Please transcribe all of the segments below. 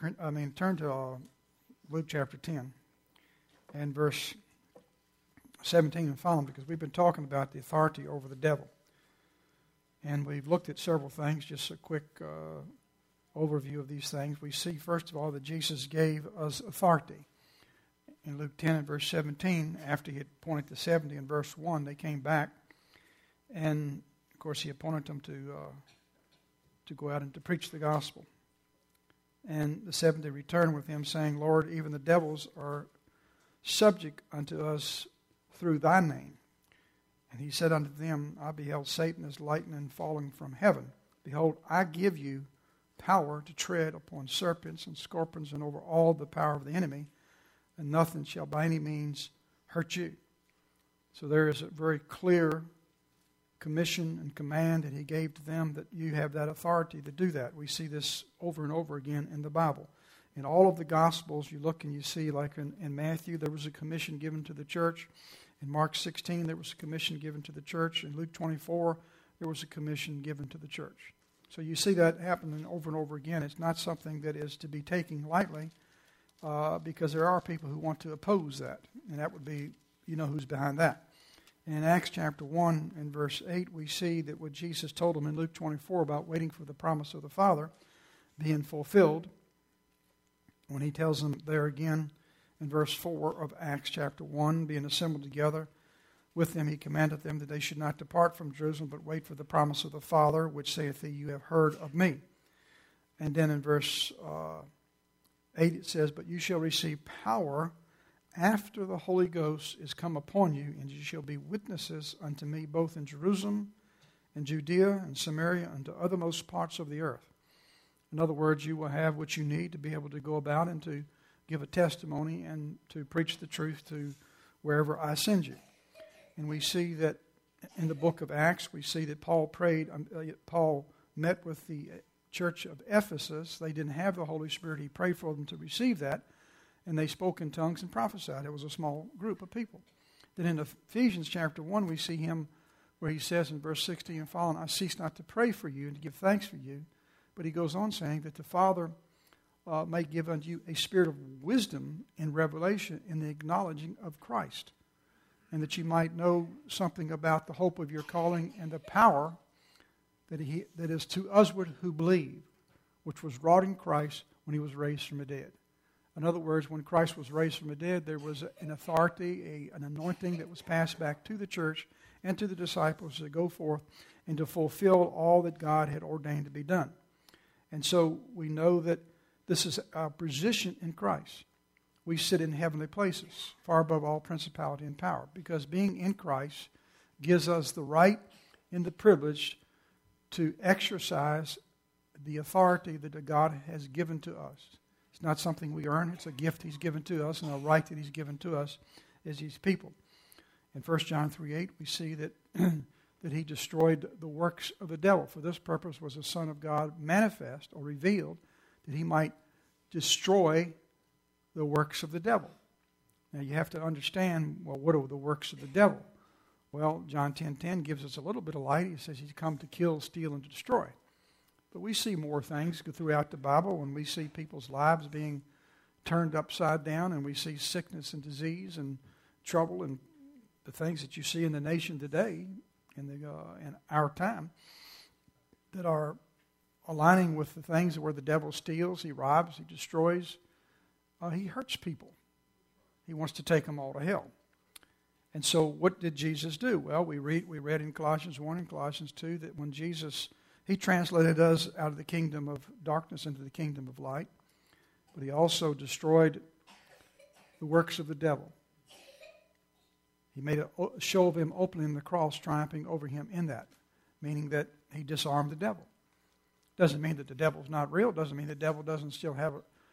turn to Luke chapter 10 and verse 17 and following, because we've been talking about the authority over the devil. And we've looked at several things, just a quick overview of these things. We see, first of all, that Jesus gave us authority. In Luke 10 and verse 17, after he had appointed the 70 in verse 1, they came back. And, of course, he appointed them to go out and to preach the gospel. And the 70 returned with him, saying, Lord, even the devils are subject unto us through thy name. And he said unto them, I beheld Satan as lightning falling from heaven. Behold, I give you power to tread upon serpents and scorpions and over all the power of the enemy, and nothing shall by any means hurt you. So there is a very clear commission and command that he gave to them, that you have that authority to do that. We see this over and over again in the Bible. In all of the Gospels, you look and you see, like in Matthew, there was a commission given to the church. In Mark 16, there was a commission given to the church. In Luke 24, there was a commission given to the church. So you see that happening over and over again. It's not something that is to be taken lightly, because there are people who want to oppose that. And that would be, you know who's behind that. In Acts chapter 1 and verse 8, we see that what Jesus told them in Luke 24 about waiting for the promise of the Father being fulfilled, when he tells them there again in verse 4 of Acts chapter 1, being assembled together with them, he commanded them that they should not depart from Jerusalem, but wait for the promise of the Father, which saith he, you have heard of me. And then in verse 8 it says, but you shall receive power after the Holy Ghost is come upon you, and you shall be witnesses unto me both in Jerusalem and Judea and Samaria and to othermost parts of the earth. In other words, you will have what you need to be able to go about and to give a testimony and to preach the truth to wherever I send you. And we see that in the book of Acts, we see that Paul met with the church of Ephesus. They didn't have the Holy Spirit. He prayed for them to receive that, and they spoke in tongues and prophesied. It was a small group of people. Then in Ephesians chapter 1, we see him where he says in verse 16 and following, I cease not to pray for you and to give thanks for you. But he goes on saying that the Father may give unto you a spirit of wisdom and revelation in the acknowledging of Christ, and that you might know something about the hope of your calling and the power that is to usward who believe, which was wrought in Christ when he was raised from the dead. In other words, when Christ was raised from the dead, there was an authority, an anointing that was passed back to the church and to the disciples to go forth and to fulfill all that God had ordained to be done. And so we know that this is our position in Christ. We sit in heavenly places, far above all principality and power, because being in Christ gives us the right and the privilege to exercise the authority that God has given to us. It's not something we earn. It's a gift he's given to us and a right that he's given to us as his people. In 1 John 3:8, we see that that he destroyed the works of the devil. For this purpose was the Son of God manifest or revealed, that he might destroy the works of the devil. Now you have to understand, well, what are the works of the devil? Well, John 10:10 gives us a little bit of light. He says he's come to kill, steal, and to destroy. But we see more things throughout the Bible when we see people's lives being turned upside down, and we see sickness and disease and trouble and the things that you see in the nation today, in our time, that are aligning with the things where the devil steals, he robs, he destroys, he hurts people. He wants to take them all to hell. And so what did Jesus do? Well, we read in Colossians 1 and Colossians 2 that when Jesus, he translated us out of the kingdom of darkness into the kingdom of light, but he also destroyed the works of the devil. He made a show of him opening the cross, triumphing over him in that, meaning that he disarmed the devil. Doesn't mean that the devil's not real. Doesn't mean the devil doesn't still have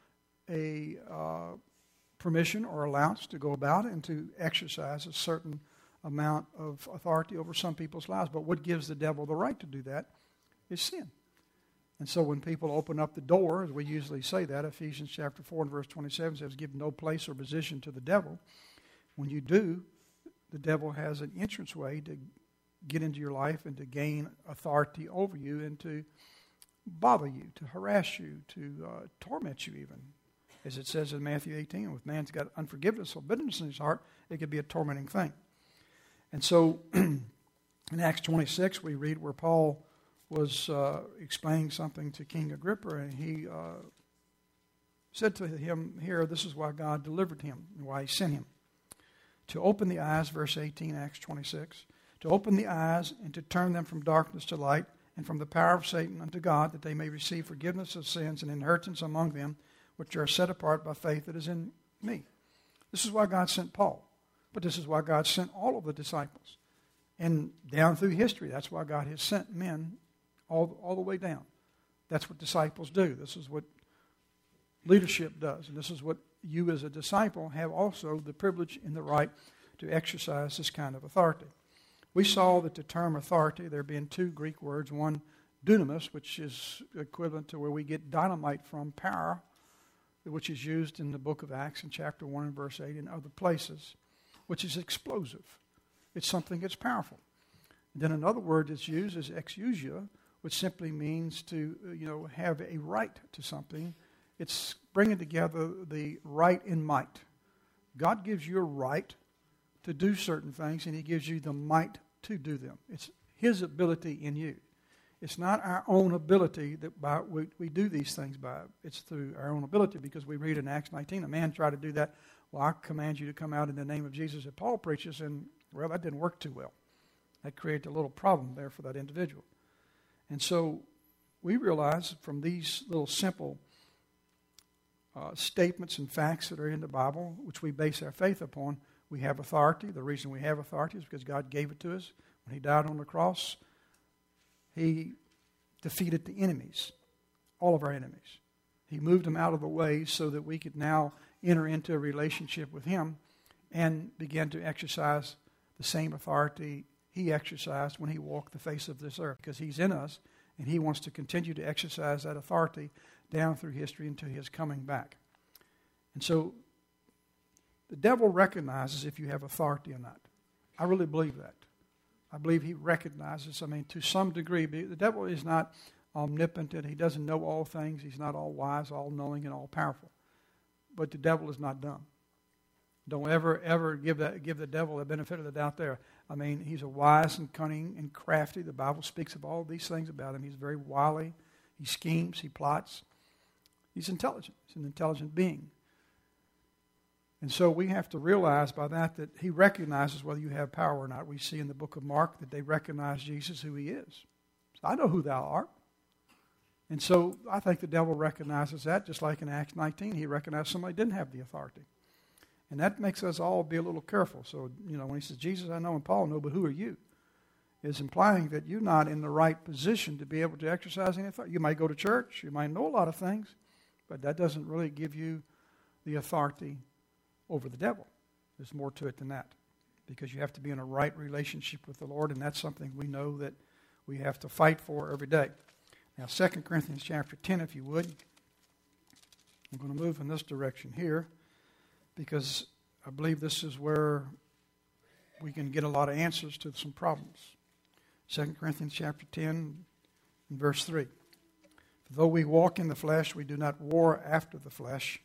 a permission or allowance to go about and to exercise a certain amount of authority over some people's lives. But what gives the devil the right to do that is sin. And so when people open up the door, as we usually say that, Ephesians chapter 4 and verse 27 says, give no place or position to the devil. When you do, the devil has an entranceway to get into your life and to gain authority over you and to bother you, to harass you, to torment you even. As it says in Matthew 18, if man's got unforgiveness or bitterness in his heart, it could be a tormenting thing. And so in Acts 26, we read where Paul was explaining something to King Agrippa, and he said to him here, this is why God delivered him and why he sent him. To open the eyes, verse 18, Acts 26, to open the eyes and to turn them from darkness to light and from the power of Satan unto God, that they may receive forgiveness of sins and inheritance among them, which are set apart by faith that is in me. This is why God sent Paul. But this is why God sent all of the disciples. And down through history, that's why God has sent men all the way down. That's what disciples do. This is what leadership does. And this is what you as a disciple have also the privilege and the right to exercise this kind of authority. We saw that the term authority, there being two Greek words, one dunamis, which is equivalent to where we get dynamite from, power, which is used in the book of Acts in chapter 1 and verse 8 and other places, which is explosive. It's something that's powerful. And then another word that's used is exousia, which simply means to have a right to something. It's bringing together the right and might. God gives you a right to do certain things, and he gives you the might to do them. It's his ability in you. It's not our own ability that we do these things by. It's through our own ability, because we read in Acts 19, a man tried to do that. Well, I command you to come out in the name of Jesus that Paul preaches, and, well, that didn't work too well. That created a little problem there for that individual. And so we realize from these little simple statements and facts that are in the Bible, which we base our faith upon, we have authority. The reason we have authority is because God gave it to us. When he died on the cross, he defeated the enemies, all of our enemies. He moved them out of the way so that we could now enter into a relationship with him and begin to exercise the same authority he exercised when he walked the face of this earth, because he's in us and he wants to continue to exercise that authority down through history until his coming back. And so the devil recognizes if you have authority or not. I really believe that. I believe he recognizes, to some degree. The devil is not omnipotent. He doesn't know all things. He's not all wise, all knowing, and all powerful. But the devil is not dumb. Don't ever give the devil the benefit of the doubt there. He's a wise and cunning and crafty. The Bible speaks of all these things about him. He's very wily. He schemes. He plots. He's intelligent. He's an intelligent being. And so we have to realize by that he recognizes whether you have power or not. We see in the book of Mark that they recognize Jesus who he is. So I know who thou art. And so I think the devil recognizes that, just like in Acts 19, he recognized somebody didn't have the authority. And that makes us all be a little careful. So, when he says, Jesus I know and Paul know, but who are you? Is implying that you're not in the right position to be able to exercise any authority. You might go to church, you might know a lot of things, but that doesn't really give you the authority over the devil. There's more to it than that, because you have to be in a right relationship with the Lord, and that's something we know that we have to fight for every day. Now, 2 Corinthians chapter 10, if you would. I'm going to move in this direction here, because I believe this is where we can get a lot of answers to some problems. 2 Corinthians chapter 10 and verse 3. For though we walk in the flesh, we do not war after the flesh.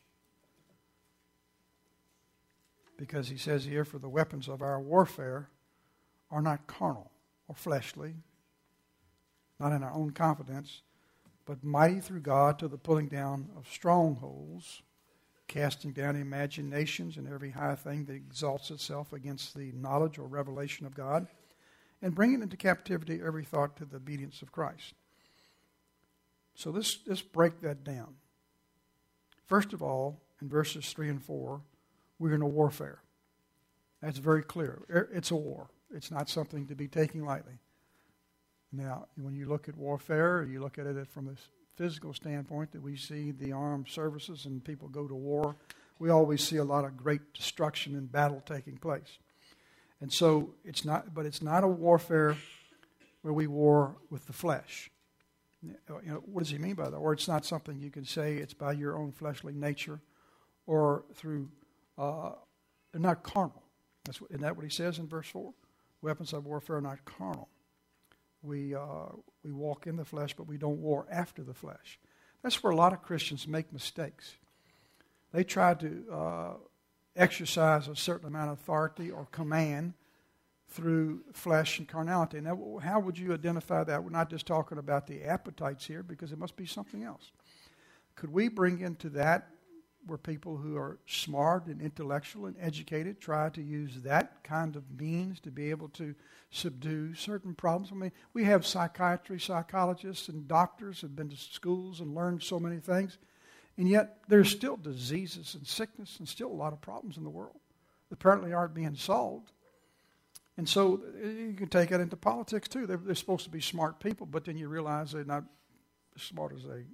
Because he says here, for the weapons of our warfare are not carnal or fleshly, not in our own confidence, but mighty through God to the pulling down of strongholds, casting down imaginations and every high thing that exalts itself against the knowledge or revelation of God, and bringing into captivity every thought to the obedience of Christ. So let's break that down. First of all, in verses 3 and 4, we're in a warfare. That's very clear. It's a war. It's not something to be taken lightly. Now, when you look at warfare, you look at it from a physical standpoint, that we see the armed services and people go to war. We always see a lot of great destruction and battle taking place. And so it's not a warfare where we war with the flesh. What does he mean by that? Or it's not something you can say it's by your own fleshly nature or through they're not carnal. Isn't that what he says in verse 4? Weapons of warfare are not carnal. We walk in the flesh, but we don't war after the flesh. That's where a lot of Christians make mistakes. They try to exercise a certain amount of authority or command through flesh and carnality. Now, how would you identify that? We're not just talking about the appetites here, because it must be something else. Could we bring into that where people who are smart and intellectual and educated try to use that kind of means to be able to subdue certain problems? I mean, we have psychiatry, psychologists, and doctors who have been to schools and learned so many things, and yet there's still diseases and sickness and still a lot of problems in the world that apparently aren't being solved. And so you can take it into politics too. They're supposed to be smart people, but then you realize they're not as smart as a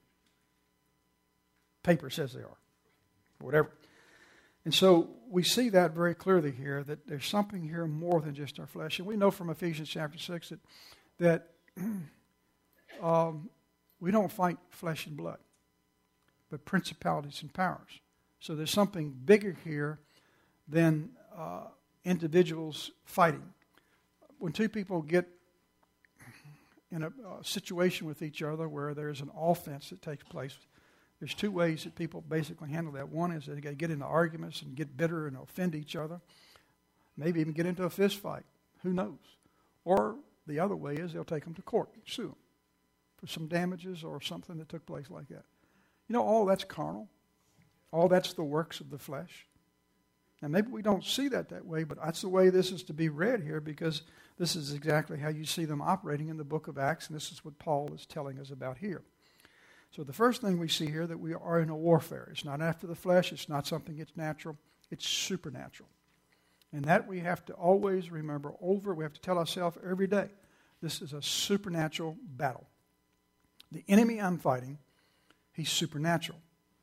paper says they are, or whatever. And so we see that very clearly here, that there's something here more than just our flesh. And we know from Ephesians chapter 6 that we don't fight flesh and blood, but principalities and powers. So there's something bigger here than individuals fighting. When two people get in a situation with each other where there's an offense that takes place, there's two ways that people basically handle that. One is they get into arguments and get bitter and offend each other, maybe even get into a fist fight. Who knows? Or the other way is they'll take them to court and sue them for some damages or something that took place like that. You know, all that's carnal. All that's the works of the flesh. Now, maybe we don't see that way, but that's the way this is to be read here, because this is exactly how you see them operating in the book of Acts, and this is what Paul is telling us about here. So the first thing we see here, that we are in a warfare. It's not after the flesh. It's not something that's natural. It's supernatural. And that we have to always remember we have to tell ourselves every day, this is a supernatural battle. The enemy I'm fighting, he's supernatural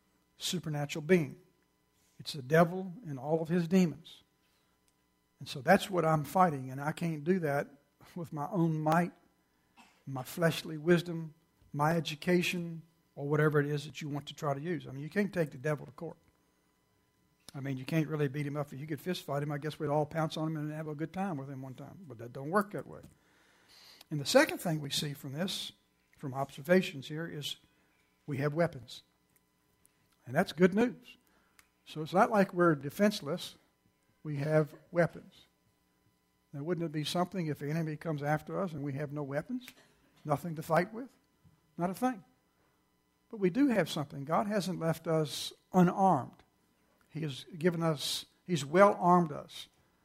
being. It's the devil and all of his demons. And so that's what I'm fighting, and I can't do that with my own might, my fleshly wisdom, my education, or whatever it is that you want to try to use. I mean, you can't take the devil to court. I mean, you can't really beat him up. If you could fist fight him, I guess we'd all pounce on him and have a good time with him one time. But that don't work that way. And the second thing we see from this, from observations here, is we have weapons. And that's good news. So it's not like we're defenseless. We have weapons. Now, wouldn't it be something if the enemy comes after us and we have no weapons? Nothing to fight with? Not a thing. But we do have something. God hasn't left us unarmed. He has given us, He's well armed us.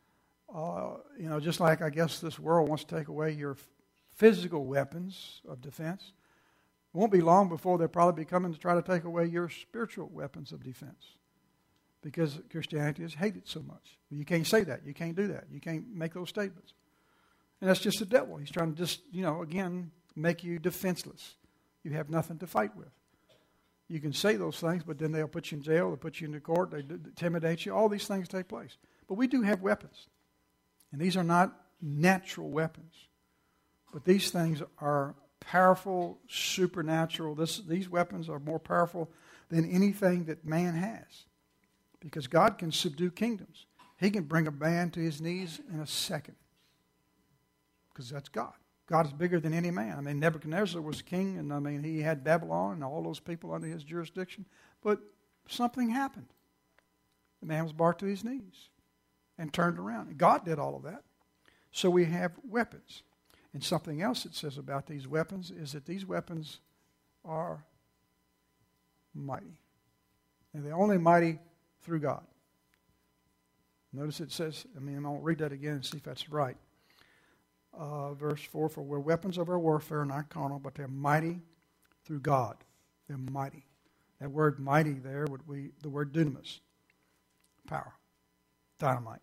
Just like I guess this world wants to take away your physical weapons of defense. It won't be long before they'll probably be coming to try to take away your spiritual weapons of defense, because Christianity is hated so much. You can't say that. You can't do that. You can't make those statements. And that's just the devil. He's trying to just, again, make you defenseless. You have nothing to fight with. You can say those things, but then they'll put you in jail, they'll put you into court, they intimidate you. All these things take place. But we do have weapons. And these are not natural weapons. But these things are powerful, supernatural. These weapons are more powerful than anything that man has. Because God can subdue kingdoms. He can bring a man to his knees in a second. Because that's God. God is bigger than any man. I mean, Nebuchadnezzar was king, and he had Babylon and all those people under his jurisdiction. But something happened. The man was brought to his knees and turned around. And God did all of that. So we have weapons. And something else it says about these weapons is that these weapons are mighty. And they're only mighty through God. Notice it says, I'll read that again and see if that's right. Verse 4, for we're weapons of our warfare, not carnal, but they're mighty through God. They're mighty. That word mighty there would be the word dunamis, power, dynamite.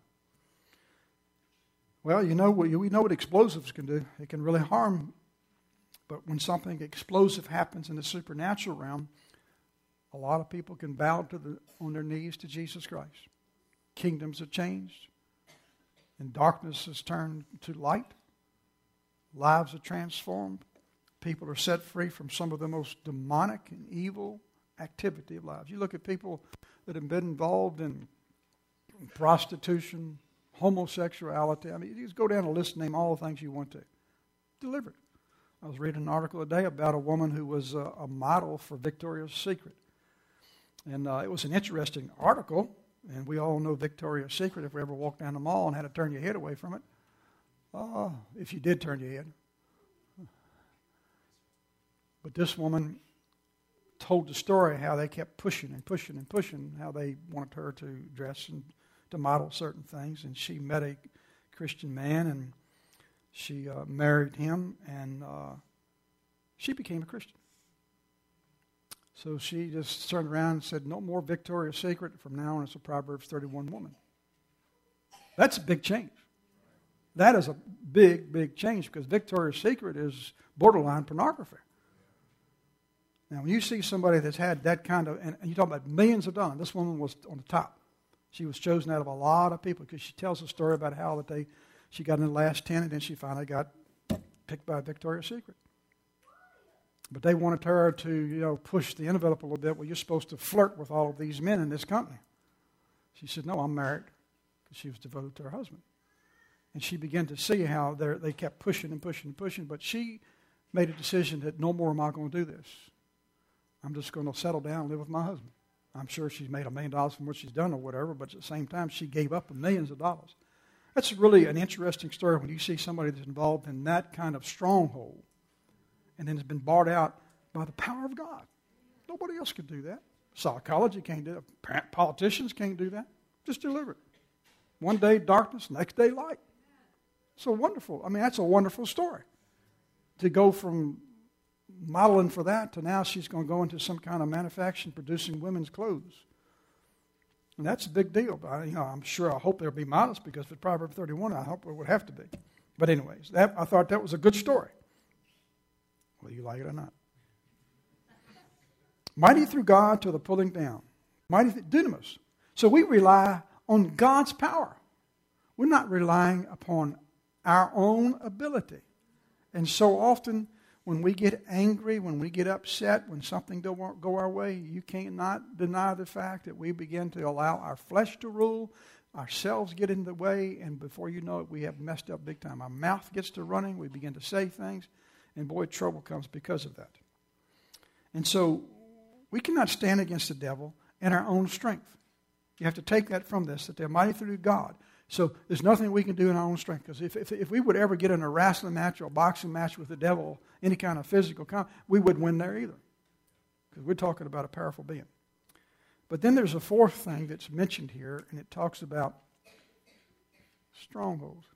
Well, we know what explosives can do. It can really harm. But when something explosive happens in the supernatural realm, a lot of people can bow on their knees to Jesus Christ. Kingdoms have changed, and darkness has turned to light. Lives are transformed. People are set free from some of the most demonic and evil activity of lives. You look at people that have been involved in prostitution, homosexuality. You just go down a list and name all the things you want to. Delivered. I was reading an article today about a woman who was a model for Victoria's Secret. And it was an interesting article, and we all know Victoria's Secret if we ever walked down the mall and had to turn your head away from it. If you did turn your head. But this woman told the story how they kept pushing and pushing and pushing, how they wanted her to dress and to model certain things. And she met a Christian man, and she married him, and she became a Christian. So she just turned around and said, no more Victoria's Secret. From now on, it's a Proverbs 31 woman. That's a big change. That is a big, big change, because Victoria's Secret is borderline pornography. Now, when you see somebody that's had that kind of, and you talk about millions of dollars, this woman was on the top. She was chosen out of a lot of people, because she tells a story about how that she got in the last 10, and then she finally got picked by Victoria's Secret. But they wanted her to, push the envelope a little bit. Well, you're supposed to flirt with all of these men in this company. She said, no, I'm married, because she was devoted to her husband. And she began to see how they kept pushing and pushing and pushing, but she made a decision that no more am I going to do this. I'm just going to settle down and live with my husband. I'm sure she's made $1 million from what she's done or whatever, but at the same time, she gave up millions of dollars. That's really an interesting story when you see somebody that's involved in that kind of stronghold and then has been bought out by the power of God. Nobody else could do that. Psychology can't do it. Politicians can't do that. Just deliver it. One day darkness, next day light. So wonderful. I mean, that's a wonderful story. To go from modeling for that to now she's going to go into some kind of manufacturing, producing women's clothes. And that's a big deal. But, I'm sure, I hope there'll be models, because for Proverbs 31, I hope it would have to be. But anyways, I thought that was a good story. Whether you like it or not. Mighty through God to the pulling down. Mighty dunamis. So we rely on God's power. We're not relying upon our own ability. And so often, when we get angry, when we get upset, when something don't go our way, you cannot deny the fact that we begin to allow our flesh to rule, ourselves get in the way, and before you know it, we have messed up big time. Our mouth gets to running, we begin to say things, and boy, trouble comes because of that. And so, we cannot stand against the devil in our own strength. You have to take that from this, that they're mighty through God. So there's nothing we can do in our own strength. Because if we would ever get in a wrestling match or a boxing match with the devil, any kind of physical we wouldn't win there either. Because we're talking about a powerful being. But then there's a fourth thing that's mentioned here, and it talks about strongholds.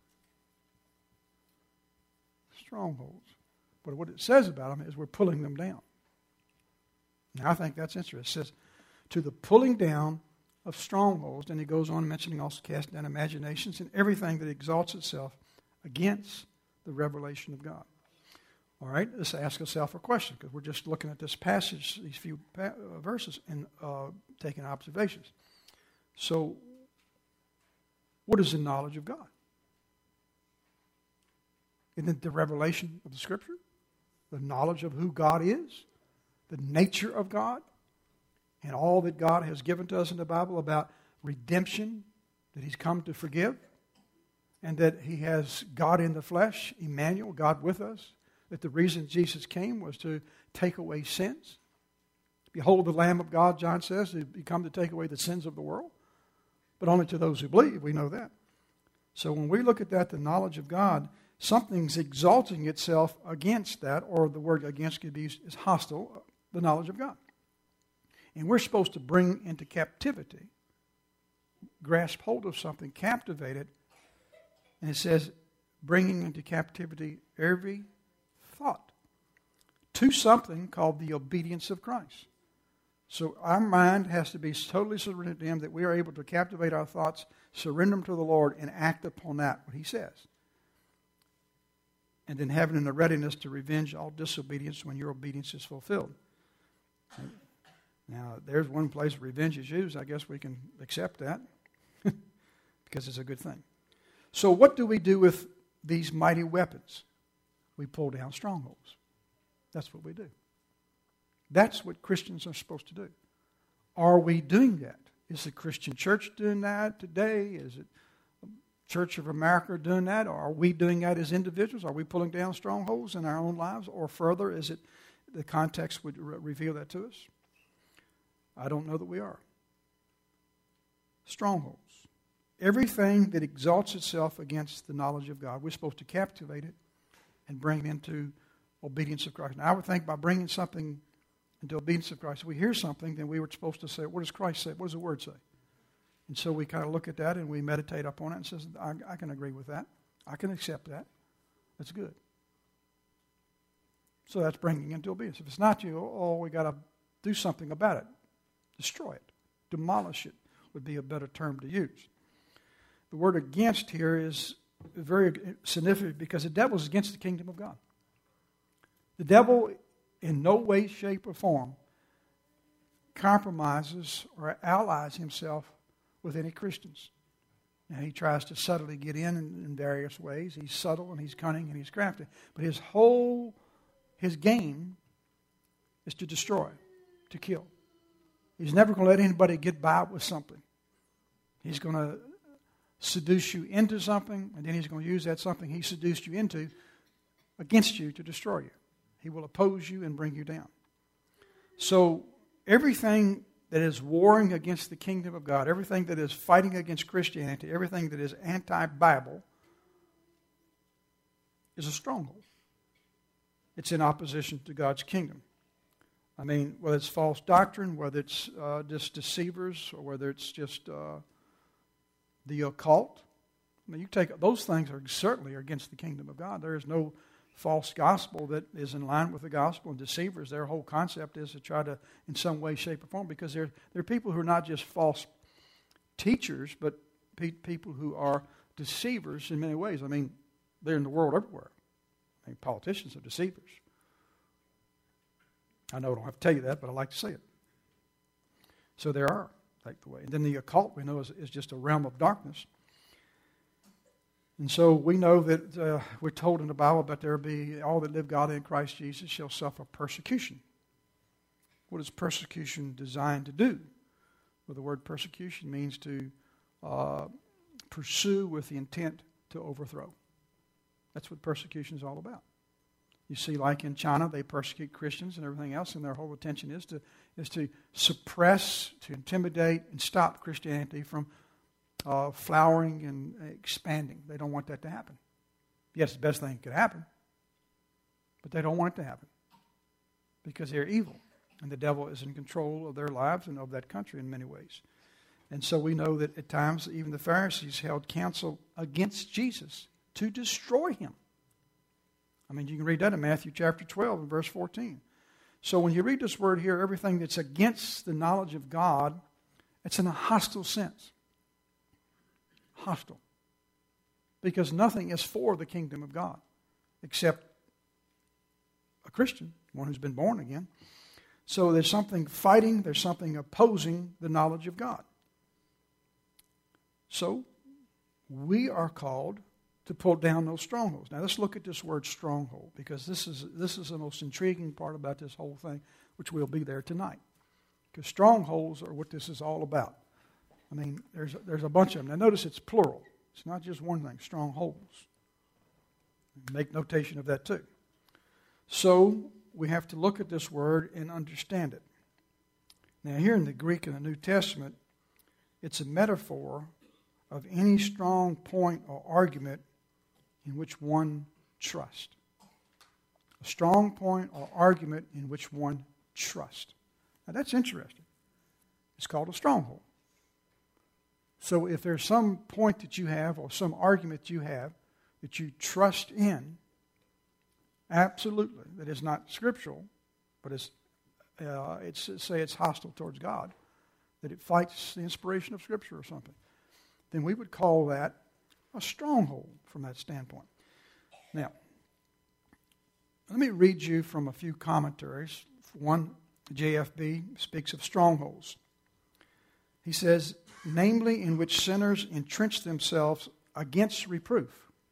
Strongholds. But what it says about them is we're pulling them down. Now I think that's interesting. It says, to the pulling down of strongholds, and he goes on mentioning also casting down imaginations and everything that exalts itself against the revelation of God. All right, let's ask ourselves a question, because we're just looking at this passage, these few verses, and taking observations. So, what is the knowledge of God? Isn't it the revelation of the Scripture? The knowledge of who God is? The nature of God? And all that God has given to us in the Bible about redemption, that He's come to forgive, and that He has God in the flesh, Emmanuel, God with us, that the reason Jesus came was to take away sins. Behold the Lamb of God, John says, He come to take away the sins of the world, but only to those who believe, we know that. So when we look at that, the knowledge of God, something's exalting itself against that, or the word against could be used as hostile, the knowledge of God. And we're supposed to bring into captivity, grasp hold of something, captivate it. And it says, bringing into captivity every thought to something called the obedience of Christ. So our mind has to be totally surrendered to Him, that we are able to captivate our thoughts, surrender them to the Lord, and act upon that, what He says. And then having a readiness to revenge all disobedience when your obedience is fulfilled. Now, there's one place revenge is used. I guess we can accept that because it's a good thing. So what do we do with these mighty weapons? We pull down strongholds. That's what we do. That's what Christians are supposed to do. Are we doing that? Is the Christian church doing that today? Is it Church of America doing that? Or are we doing that as individuals? Are we pulling down strongholds in our own lives? Or further, is it the context would reveal that to us? I don't know that we are. Strongholds. Everything that exalts itself against the knowledge of God, we're supposed to captivate it and bring it into obedience of Christ. Now, I would think by bringing something into obedience of Christ, if we hear something, then we were supposed to say, what does Christ say? What does the Word say? And so we kind of look at that and we meditate upon it and says, I can agree with that. I can accept that. That's good. So that's bringing into obedience. If it's not you, we got to do something about it. Destroy it. Demolish it would be a better term to use. The word against here is very significant because the devil is against the kingdom of God. The devil in no way, shape, or form compromises or allies himself with any Christians. Now, he tries to subtly get in various ways. He's subtle and he's cunning and he's crafty. But his game is to destroy, to kill. He's never going to let anybody get by with something. He's going to seduce you into something, and then he's going to use that something he seduced you into against you to destroy you. He will oppose you and bring you down. So everything that is warring against the kingdom of God, everything that is fighting against Christianity, everything that is anti-Bible is a stronghold. It's in opposition to God's kingdom. I mean, whether it's false doctrine, whether it's just deceivers, or whether it's just the occult. I mean, you take those things are certainly against the kingdom of God. There is no false gospel that is in line with the gospel. And deceivers, their whole concept is to try to, in some way, shape, or form, because there are people who are not just false teachers, but people who are deceivers in many ways. I mean, they're in the world everywhere. I mean, politicians are deceivers. I know I don't have to tell you that, but I like to say it. So there are, like the way. And then the occult, we know, is just a realm of darkness. And so we know that we're told in the Bible that there be all that live godly in Christ Jesus shall suffer persecution. What is persecution designed to do? Well, the word persecution means to pursue with the intent to overthrow. That's what persecution is all about. You see, like in China, they persecute Christians and everything else, and their whole intention is to suppress, to intimidate, and stop Christianity from flowering and expanding. They don't want that to happen. Yes, the best thing that could happen, but they don't want it to happen because they're evil, and the devil is in control of their lives and of that country in many ways. And so we know that at times even the Pharisees held counsel against Jesus to destroy him. I mean, you can read that in Matthew chapter 12 and verse 14. So when you read this word here, everything that's against the knowledge of God, it's in a hostile sense. Hostile. Because nothing is for the kingdom of God except a Christian, one who's been born again. So there's something fighting, there's something opposing the knowledge of God. So we are called to pull down those strongholds. Now let's look at this word stronghold, because this is the most intriguing part about this whole thing, which will be there tonight. Because strongholds are what this is all about. I mean, there's a bunch of them. Now notice it's plural. It's not just one thing, strongholds. Make notation of that too. So we have to look at this word and understand it. Now here in the Greek in the New Testament, it's a metaphor of any strong point or argument in which one trusts. A strong point or argument in which one trusts. Now that's interesting. It's called a stronghold. So if there's some point that you have or some argument you have that you trust in, absolutely, that is not scriptural, but it's hostile towards God, that it fights the inspiration of Scripture or something, then we would call that a stronghold from that standpoint. Now, let me read you from a few commentaries. One, JFB speaks of strongholds. He says, namely in which sinners entrench themselves against reproof.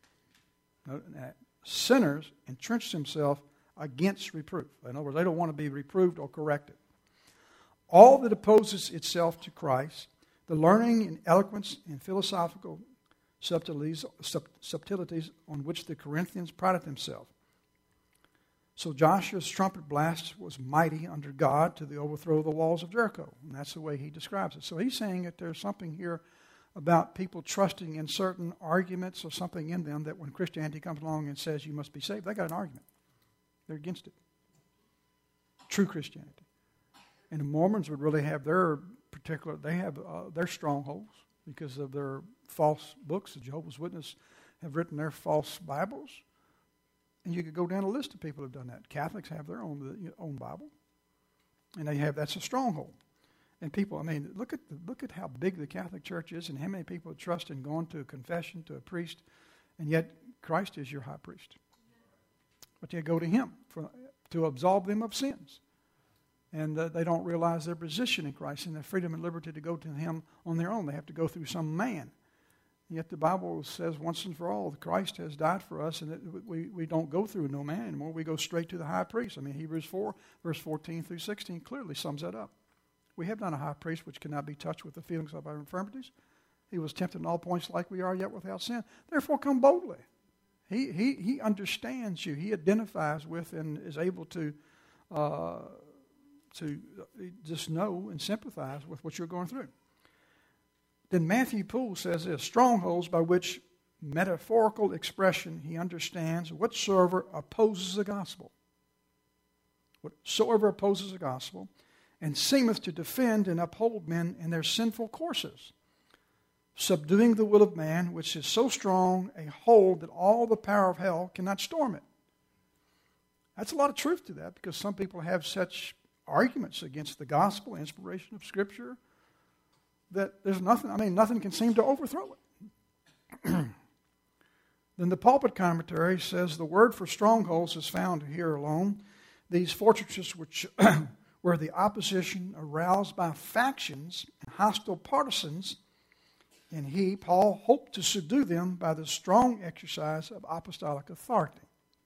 Sinners entrench themselves against reproof. In other words, they don't want to be reproved or corrected. All that opposes itself to Christ, the learning and eloquence and philosophical subtleties on which the Corinthians prided themselves. So Joshua's trumpet blast was mighty under God to the overthrow of the walls of Jericho. And that's the way he describes it. So he's saying that there's something here about people trusting in certain arguments or something in them that when Christianity comes along and says you must be saved, they got an argument. They're against it. True Christianity. And the Mormons would really have their their strongholds because of their false books. The Jehovah's Witnesses have written their false Bibles. And you could go down a list of people who have done that. Catholics have their own Bible. And that's a stronghold. And people, look at how big the Catholic Church is and how many people trust in going to a confession, to a priest, and yet Christ is your high priest. But you go to him to absolve them of sins. And they don't realize their position in Christ and their freedom and liberty to go to him on their own. They have to go through some man. And yet the Bible says once and for all, Christ has died for us, and that we don't go through no man anymore. We go straight to the high priest. Hebrews 4, verse 14 through 16 clearly sums that up. We have not a high priest which cannot be touched with the feelings of our infirmities. He was tempted in all points like we are, yet without sin. Therefore come boldly. He understands you. He identifies with and is able to just know and sympathize with what you're going through. Then Matthew Poole says this: strongholds by which metaphorical expression he understands whatsoever opposes the gospel. Whatsoever opposes the gospel, and seemeth to defend and uphold men in their sinful courses, subduing the will of man, which is so strong a hold that all the power of hell cannot storm it. That's a lot of truth to that, because some people have such arguments against the gospel, inspiration of Scripture, that there's nothing can seem to overthrow it. Then the Pulpit Commentary says the word for strongholds is found here alone. These fortresses which were the opposition aroused by factions and hostile partisans, and he, Paul, hoped to subdue them by the strong exercise of apostolic authority.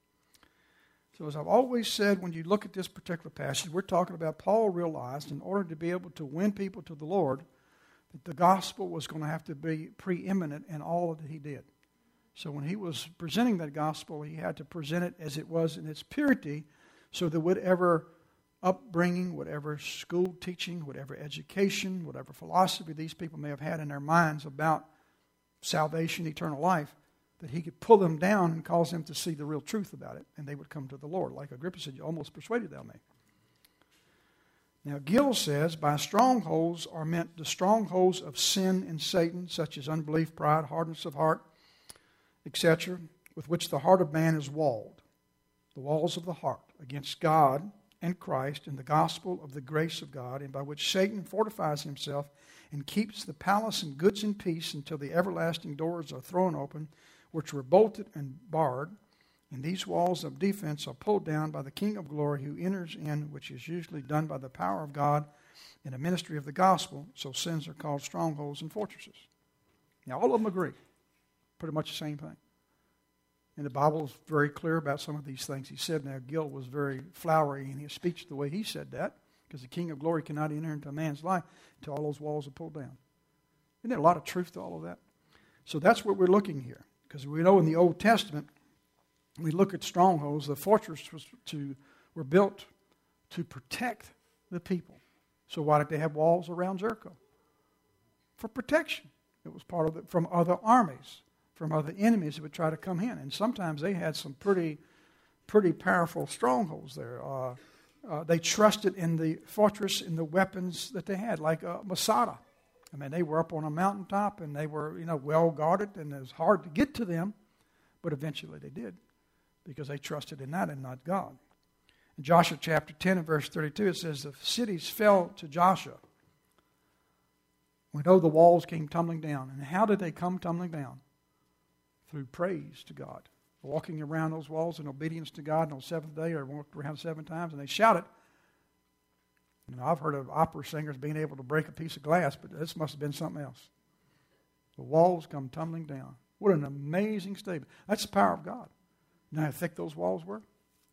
So as I've always said, when you look at this particular passage, we're talking about Paul realized in order to be able to win people to the Lord, that the gospel was going to have to be preeminent in all that he did. So when he was presenting that gospel, he had to present it as it was in its purity, so that whatever upbringing, whatever school teaching, whatever education, whatever philosophy these people may have had in their minds about salvation, eternal life, that he could pull them down and cause them to see the real truth about it, and they would come to the Lord. Like Agrippa said, you almost persuaded thou me. Now, Gill says, by strongholds are meant the strongholds of sin and Satan, such as unbelief, pride, hardness of heart, etc., with which the heart of man is walled. The walls of the heart against God and Christ and the gospel of the grace of God, and by which Satan fortifies himself and keeps the palace in goods and peace until the everlasting doors are thrown open, which were bolted and barred. And these walls of defense are pulled down by the King of glory who enters in, which is usually done by the power of God in the ministry of the gospel. So sins are called strongholds and fortresses. Now, all of them agree. Pretty much the same thing. And the Bible is very clear about some of these things he said. Now, Gill was very flowery in his speech the way he said that, because the King of glory cannot enter into a man's life until all those walls are pulled down. Isn't there a lot of truth to all of that? So that's what we're looking here. Because we know in the Old Testament, we look at strongholds, the fortresses were built to protect the people. So why did they have walls around Jericho? For protection. It was part of it from other armies, from other enemies that would try to come in. And sometimes they had some pretty powerful strongholds there. They trusted in the fortress, in the weapons that they had, like Masada. They were up on a mountaintop, and they were, well guarded, and it was hard to get to them, but eventually they did, because they trusted in that and not God. In Joshua chapter 10 and verse 32, it says, the cities fell to Joshua. We know the walls came tumbling down. And how did they come tumbling down? Through praise to God. Walking around those walls in obedience to God on the seventh day, or walked around 7 times, and they shouted. I've heard of opera singers being able to break a piece of glass, but this must have been something else. The walls come tumbling down. What an amazing statement. That's the power of God. You know how thick those walls were?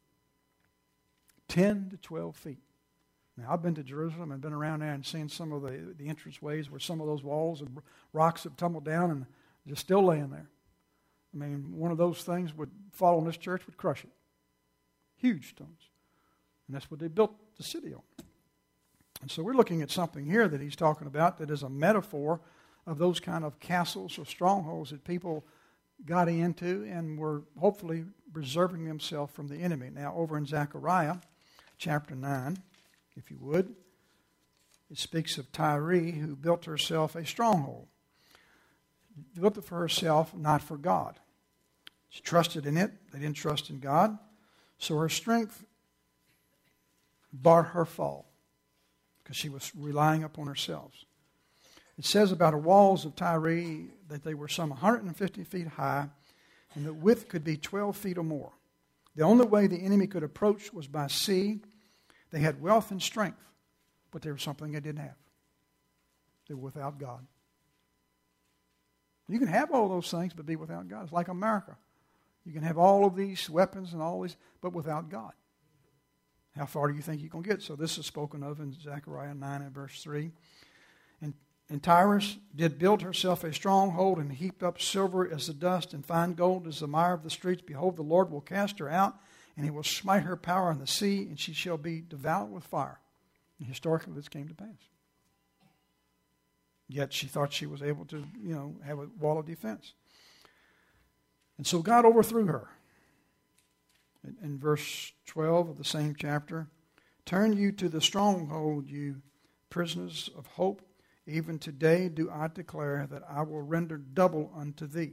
10 to 12 feet. Now, I've been to Jerusalem and been around there and seen some of the entrance ways where some of those walls and rocks have tumbled down, and just still laying there. I mean, one of those things would fall on this church, would crush it. Huge stones. And that's what they built the city on. And so we're looking at something here that he's talking about that is a metaphor of those kind of castles or strongholds that people got into and were hopefully preserving themselves from the enemy. Now, over in Zechariah chapter 9, if you would, it speaks of Tyre, who built herself a stronghold. She built it for herself, not for God. She trusted in it. They didn't trust in God. So her strength brought her fall because she was relying upon herself. It says about the walls of Tyre that they were some 150 feet high and the width could be 12 feet or more. The only way the enemy could approach was by sea. They had wealth and strength, but there was something they didn't have. They were without God. You can have all those things but be without God. It's like America. You can have all of these weapons and all these, but without God. How far do you think you can get? So this is spoken of in Zechariah 9 and verse 3. And Tyrus did build herself a stronghold and heaped up silver as the dust and fine gold as the mire of the streets. Behold, the Lord will cast her out, and he will smite her power in the sea, and she shall be devoured with fire. And historically, this came to pass. Yet she thought she was able to, have a wall of defense. And so God overthrew her. In verse 12 of the same chapter, turn you to the stronghold, you prisoners of hope. Even today do I declare that I will render double unto thee.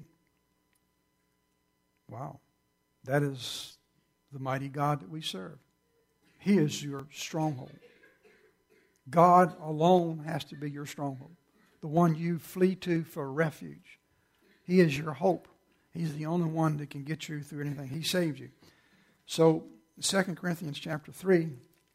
Wow. That is the mighty God that we serve. He is your stronghold. God alone has to be your stronghold, the one you flee to for refuge. He is your hope. He's the only one that can get you through anything. He saved you. So 2 Corinthians chapter 3,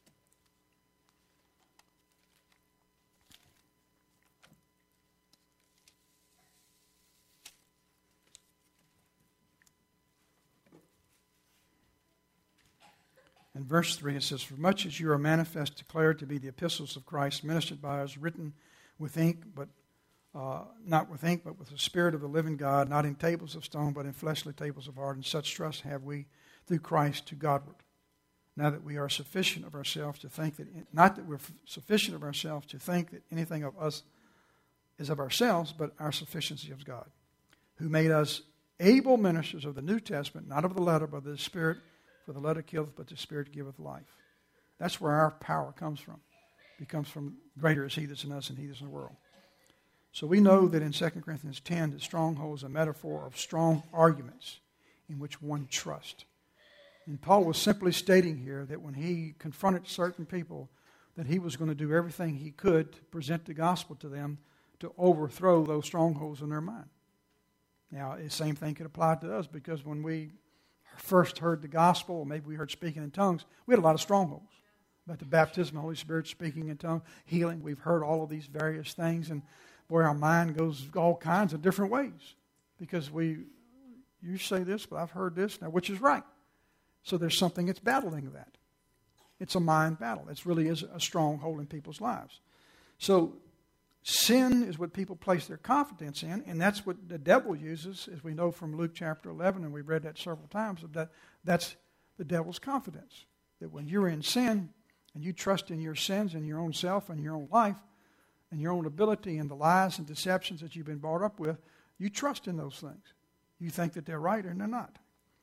in verse 3 it says, for much as you are manifest declared to be the epistles of Christ, ministered by us, written with ink, but not with ink, but with the Spirit of the living God, not in tables of stone, but in fleshly tables of heart, and such trust have we through Christ to Godward. Now that we are sufficient of ourselves to think that, not that we're sufficient of ourselves to think that anything of us is of ourselves, but our sufficiency of God, who made us able ministers of the New Testament, not of the letter, but of the Spirit, for the letter killeth, but the Spirit giveth life. That's where our power comes from. It comes from greater is he that's in us and he that's in the world. So we know that in 2 Corinthians 10, that stronghold is a metaphor of strong arguments in which one trusts. And Paul was simply stating here that when he confronted certain people, that he was going to do everything he could to present the gospel to them to overthrow those strongholds in their mind. Now, the same thing could apply to us, because when we first heard the gospel, or maybe we heard speaking in tongues, we had a lot of strongholds about the baptism of the Holy Spirit, speaking in tongues, healing. We've heard all of these various things, and boy, our mind goes all kinds of different ways, because you say this, but I've heard this, now which is right? So there's something that's battling that. It's a mind battle. It really is a stronghold in people's lives. So sin is what people place their confidence in, and that's what the devil uses, as we know from Luke chapter 11, and we've read that several times, that's the devil's confidence. That when you're in sin, and you trust in your sins and your own self and your own life, and your own ability and the lies and deceptions that you've been brought up with, you trust in those things. You think that they're right, and they're not.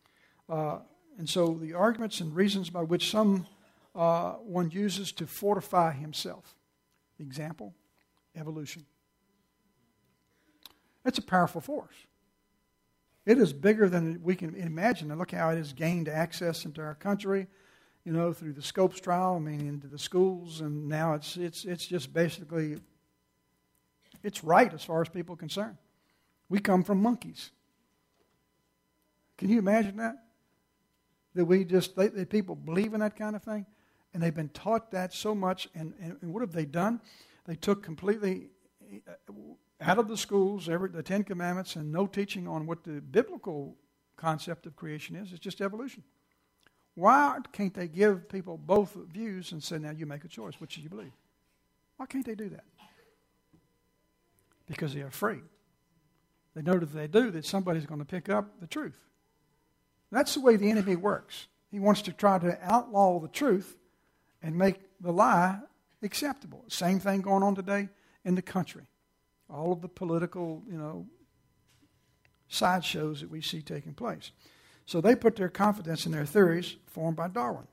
And so the arguments and reasons by which one uses to fortify himself. The example, evolution. It's a powerful force. It is bigger than we can imagine. And look how it has gained access into our country, through the Scopes trial, into the schools, and now it's just basically, it's right as far as people are concerned. We come from monkeys. Can you imagine that? That people believe in that kind of thing, and they've been taught that so much, and what have they done? They took completely out of the schools the Ten Commandments, and no teaching on what the biblical concept of creation is. It's just evolution. Why can't they give people both views and say, now you make a choice, which do you believe? Why can't they do that? Because they're afraid They know that if they do, that somebody's going to pick up the truth. That's the way the enemy works. He wants to try to outlaw the truth and make the lie acceptable. Same thing going on today in the country. All of the political, sideshows that we see taking place. So they put their confidence in their theories formed by Darwin.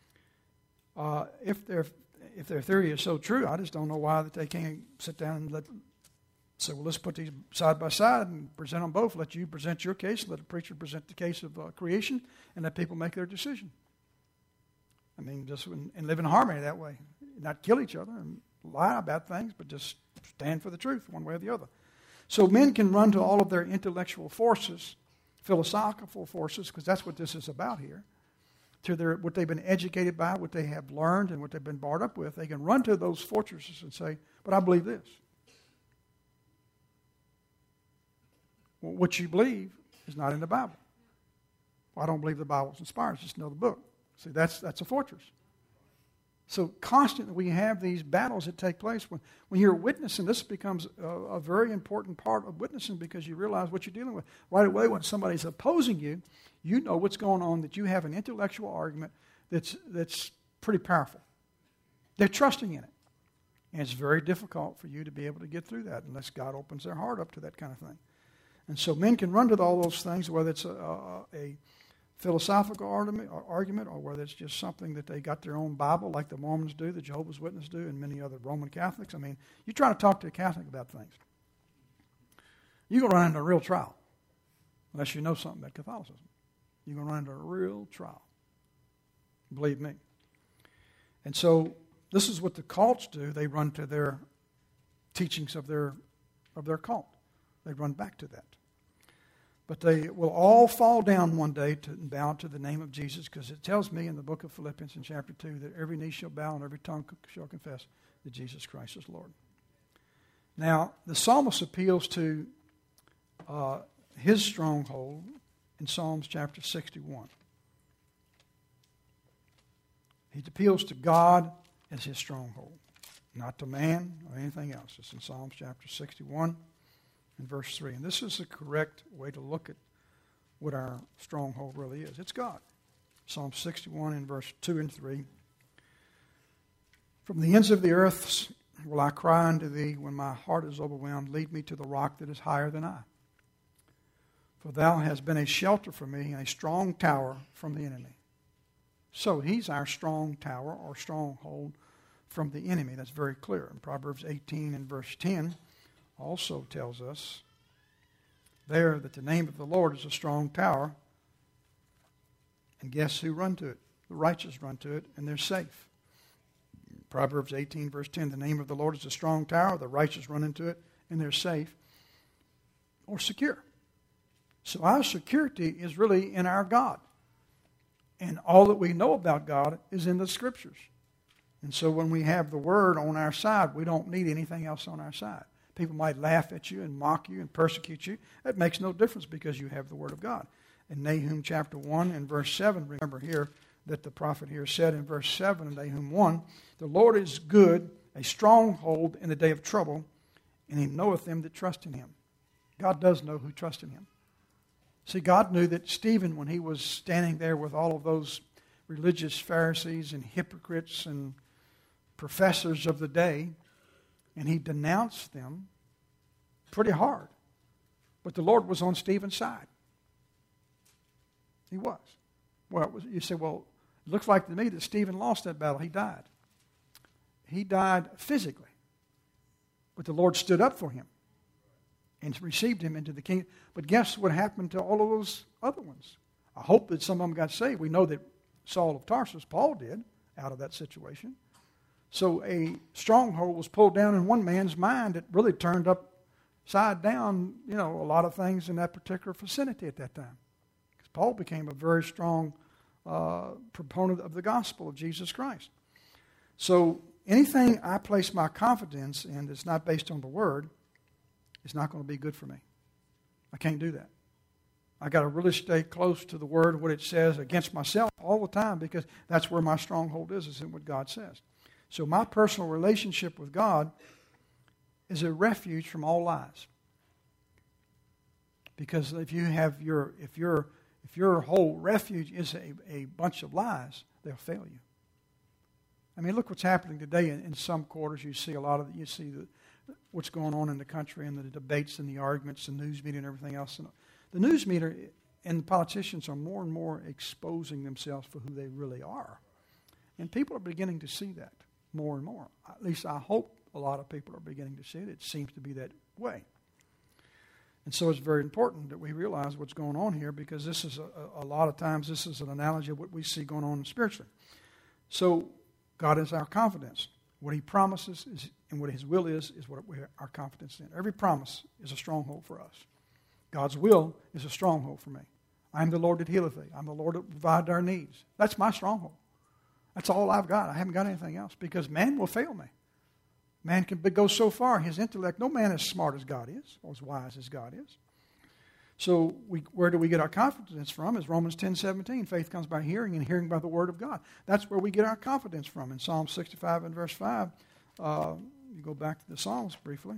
If their theory is so true, I just don't know why that they can't sit down and say, well, let's put these side by side and present them both. Let you present your case, let the preacher present the case of creation, and let people make their decision. I mean, and live in harmony that way. Not kill each other and lie about things, but just stand for the truth one way or the other. So men can run to all of their intellectual forces, philosophical forces, because that's what this is about here, to what they've been educated by, what they have learned, and what they've been brought up with. They can run to those fortresses and say, but I believe this. Well, what you believe is not in the Bible. Well, I don't believe the Bible's inspired. Just know the book. See, that's a fortress. So constantly we have these battles that take place. When you're witnessing, this becomes a very important part of witnessing because you realize what you're dealing with. Right away when somebody's opposing you, you know what's going on, that you have an intellectual argument that's pretty powerful. They're trusting in it. And it's very difficult for you to be able to get through that unless God opens their heart up to that kind of thing. And so men can run to all those things, whether it's a philosophical argument or whether it's just something that they got their own Bible like the Mormons do, the Jehovah's Witnesses do, and many other Roman Catholics. I mean, you try to talk to a Catholic about things, you're going to run into a real trial unless you know something about Catholicism. You're going to run into a real trial. Believe me. And so this is what the cults do. They run to their teachings of their cult. They run back to that. But they will all fall down one day to bow to the name of Jesus, because it tells me in the book of Philippians in chapter 2 that every knee shall bow and every tongue shall confess that Jesus Christ is Lord. Now, the psalmist appeals to his stronghold in Psalms chapter 61. He appeals to God as his stronghold, not to man or anything else. It's in Psalms chapter 61. In verse 3. And this is the correct way to look at what our stronghold really is. It's God. Psalm 61 in verse 2 and 3. From the ends of the earth will I cry unto thee when my heart is overwhelmed. Lead me to the rock that is higher than I. For thou hast been a shelter for me and a strong tower from the enemy. So he's our strong tower or stronghold from the enemy. That's very clear. In Proverbs 18 and verse 10, also tells us there that the name of the Lord is a strong tower. And guess who run to it? The righteous run to it, and they're safe. Proverbs 18, verse 10, the name of the Lord is a strong tower. The righteous run into it, and they're safe or secure. So our security is really in our God. And all that we know about God is in the Scriptures. And so when we have the Word on our side, we don't need anything else on our side. People might laugh at you and mock you and persecute you. That makes no difference because you have the Word of God. In Nahum chapter 1 and verse 7, remember here that the prophet here said in verse 7 of Nahum 1, the Lord is good, a stronghold in the day of trouble, and he knoweth them that trust in him. God does know who trust in him. See, God knew that Stephen, when he was standing there with all of those religious Pharisees and hypocrites and professors of the day, and he denounced them pretty hard. But the Lord was on Stephen's side. He was. Well, you say, well, it looks like to me that Stephen lost that battle. He died. He died physically. But the Lord stood up for him and received him into the kingdom. But guess what happened to all of those other ones? I hope that some of them got saved. We know that Saul of Tarsus, Paul did, out of that situation. So a stronghold was pulled down in one man's mind that really turned upside down, a lot of things in that particular vicinity at that time. Because Paul became a very strong proponent of the gospel of Jesus Christ. So anything I place my confidence in that's not based on the Word is not going to be good for me. I can't do that. I got to really stay close to the Word, what it says, against myself all the time, because that's where my stronghold is in what God says. So my personal relationship with God is a refuge from all lies. Because if your whole refuge is a bunch of lies, they'll fail you. I mean, look what's happening today in some quarters. You see what's going on in the country and the debates and the arguments, the news media and everything else. And the news media and the politicians are more and more exposing themselves for who they really are. And people are beginning to see that more and more. At least I hope a lot of people are beginning to see it. It seems to be that way. And so it's very important that we realize what's going on here, because this is a lot of times this is an analogy of what we see going on spiritually. So God is our confidence. What He promises is, and what His will is what our confidence in. Every promise is a stronghold for us. God's will is a stronghold for me. I am the Lord that healeth thee. I'm the Lord that provides our needs. That's my stronghold. That's all I've got. I haven't got anything else, because man will fail me. Man can go so far, his intellect, no man as smart as God is, or as wise as God is. So where do we get our confidence from? Is Romans 10:17. Faith comes by hearing, and hearing by the word of God. That's where we get our confidence from. In Psalm 65 and verse 5, you go back to the Psalms briefly.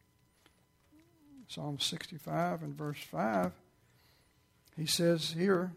Psalm 65 and verse 5, he says here,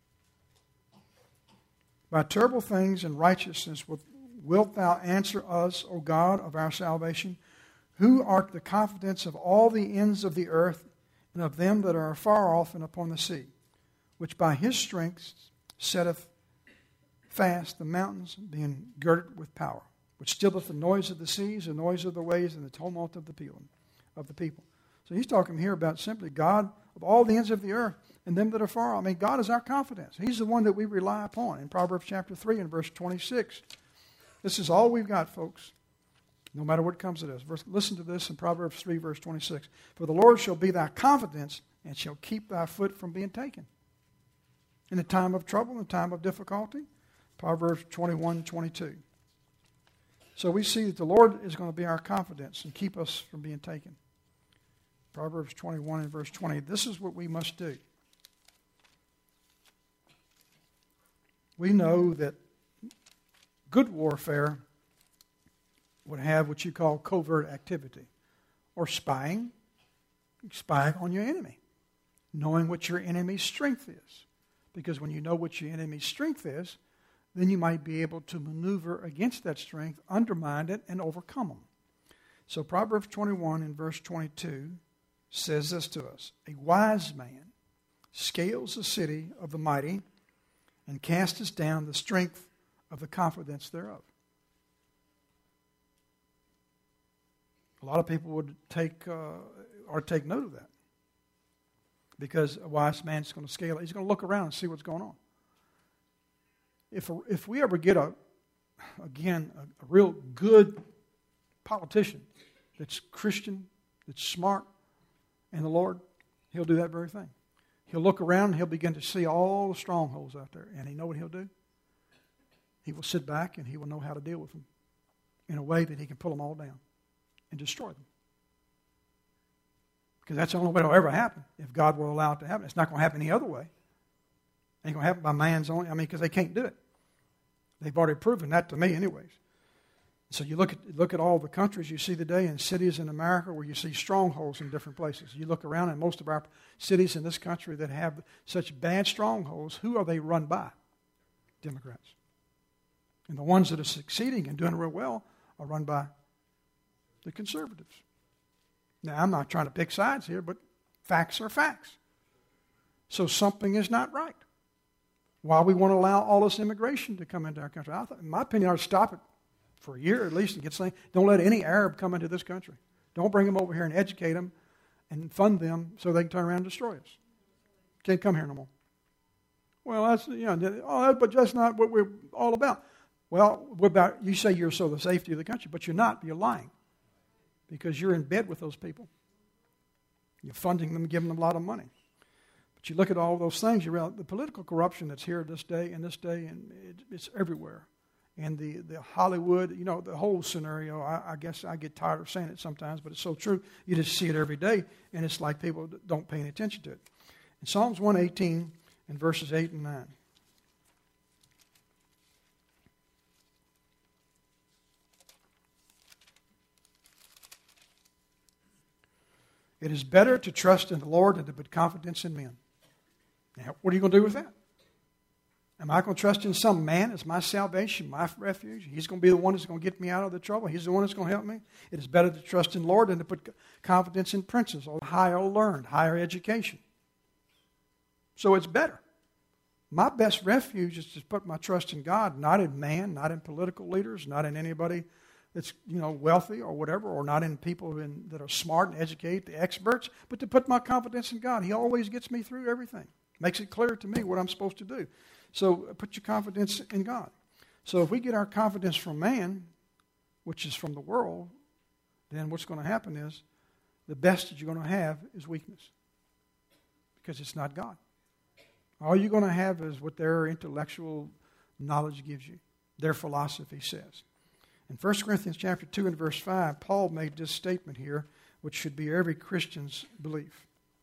by terrible things and righteousness wilt thou answer us, O God of our salvation, who art the confidence of all the ends of the earth, and of them that are afar off and upon the sea, which by His strength setteth fast the mountains, being girded with power, which stilleth the noise of the seas, the noise of the waves, and the tumult of the people. So he's talking here about simply God of all the ends of the earth, and them that are far off. I mean, God is our confidence. He's the one that we rely upon. In Proverbs chapter 3 and verse 26, this is all we've got, folks, no matter what comes to us. Listen to this in Proverbs 3, verse 26. For the Lord shall be thy confidence, and shall keep thy foot from being taken. In the time of trouble, in the time of difficulty, Proverbs 21, 22. So we see that the Lord is going to be our confidence and keep us from being taken. Proverbs 21 and verse 20. This is what we must do. We know that good warfare would have what you call covert activity, or spying on your enemy, knowing what your enemy's strength is. Because when you know what your enemy's strength is, then you might be able to maneuver against that strength, undermine it, and overcome them. So Proverbs 21 and verse 22 says this to us: a wise man scales the city of the mighty, and casteth down the strength of the confidence thereof. A lot of people would take note of that, because a wise man's going to scale it. He's going to look around and see what's going on. If we ever get a real good politician that's Christian, that's smart in the Lord, he'll do that very thing. He'll look around and he'll begin to see all the strongholds out there. And you know what he'll do? He will sit back and he will know how to deal with them in a way that he can pull them all down and destroy them. Because that's the only way it'll ever happen, if God will allow it to happen. It's not going to happen any other way. It ain't going to happen by man's only. Because they can't do it. They've already proven that to me anyways. So you look at all the countries you see today, and cities in America where you see strongholds in different places. You look around, and most of our cities in this country that have such bad strongholds, who are they run by? Democrats. And the ones that are succeeding and doing real well are run by the conservatives. Now, I'm not trying to pick sides here, but facts are facts. So something is not right. Why we want to allow all this immigration to come into our country? In my opinion, I ought to stop it for a year at least and get saying, don't let any Arab come into this country. Don't bring them over here and educate them and fund them so they can turn around and destroy us. Can't come here no more. Well, but that's not what we're all about. Well, what about, you say you're so the safety of the country, but you're not. You're lying, because you're in bed with those people. You're funding them, giving them a lot of money. But you look at all those things, you realize the political corruption that's here this day, and it's everywhere. And the Hollywood, the whole scenario, I guess I get tired of saying it sometimes, but it's so true. You just see it every day, and it's like people don't pay any attention to it. In Psalms 118 and verses 8 and 9. It is better to trust in the Lord than to put confidence in men. Now, what are you going to do with that? Am I going to trust in some man as my salvation, my refuge? He's going to be the one that's going to get me out of the trouble. He's the one that's going to help me. It is better to trust in the Lord than to put confidence in princes or higher learned, higher education. So it's better. My best refuge is to put my trust in God, not in man, not in political leaders, not in anybody that's wealthy or whatever, or not in people that are smart and educated, the experts, but to put my confidence in God. He always gets me through everything. Makes it clear to me what I'm supposed to do. So put your confidence in God. So if we get our confidence from man, which is from the world, then what's going to happen is the best that you're going to have is weakness, because it's not God. All you're going to have is what their intellectual knowledge gives you, their philosophy says. In 1 Corinthians chapter 2 and verse 5, Paul made this statement here, which should be every Christian's belief.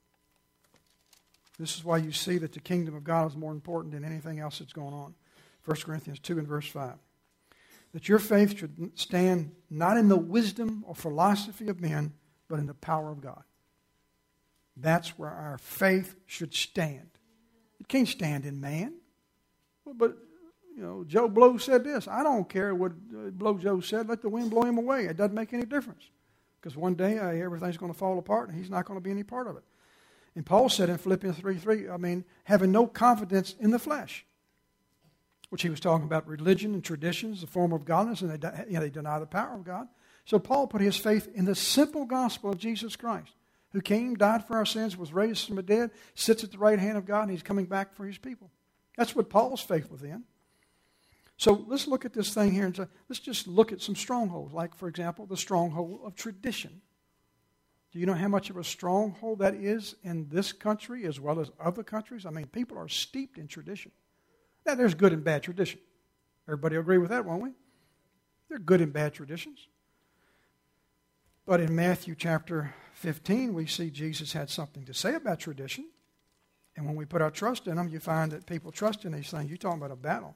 This is why you see that the kingdom of God is more important than anything else that's going on. 1 Corinthians 2 and verse 5. That your faith should stand not in the wisdom or philosophy of men, but in the power of God. That's where our faith should stand. It can't stand in man. But, Joe Blow said this. I don't care what Blow Joe said. Let the wind blow him away. It doesn't make any difference. Because one day everything's going to fall apart and he's not going to be any part of it. And Paul said in Philippians 3:3, having no confidence in the flesh, which he was talking about religion and traditions, the form of godliness, and they deny the power of God. So Paul put his faith in the simple gospel of Jesus Christ, who came, died for our sins, was raised from the dead, sits at the right hand of God, and he's coming back for his people. That's what Paul's faith was in. So let's look at this thing here and say, let's just look at some strongholds, like, for example, the stronghold of tradition. Do you know how much of a stronghold that is in this country as well as other countries? People are steeped in tradition. Now, there's good and bad tradition. Everybody agree with that, won't we? There are good and bad traditions. But in Matthew chapter 15, we see Jesus had something to say about tradition. And when we put our trust in them, you find that people trust in these things. You're talking about a battle.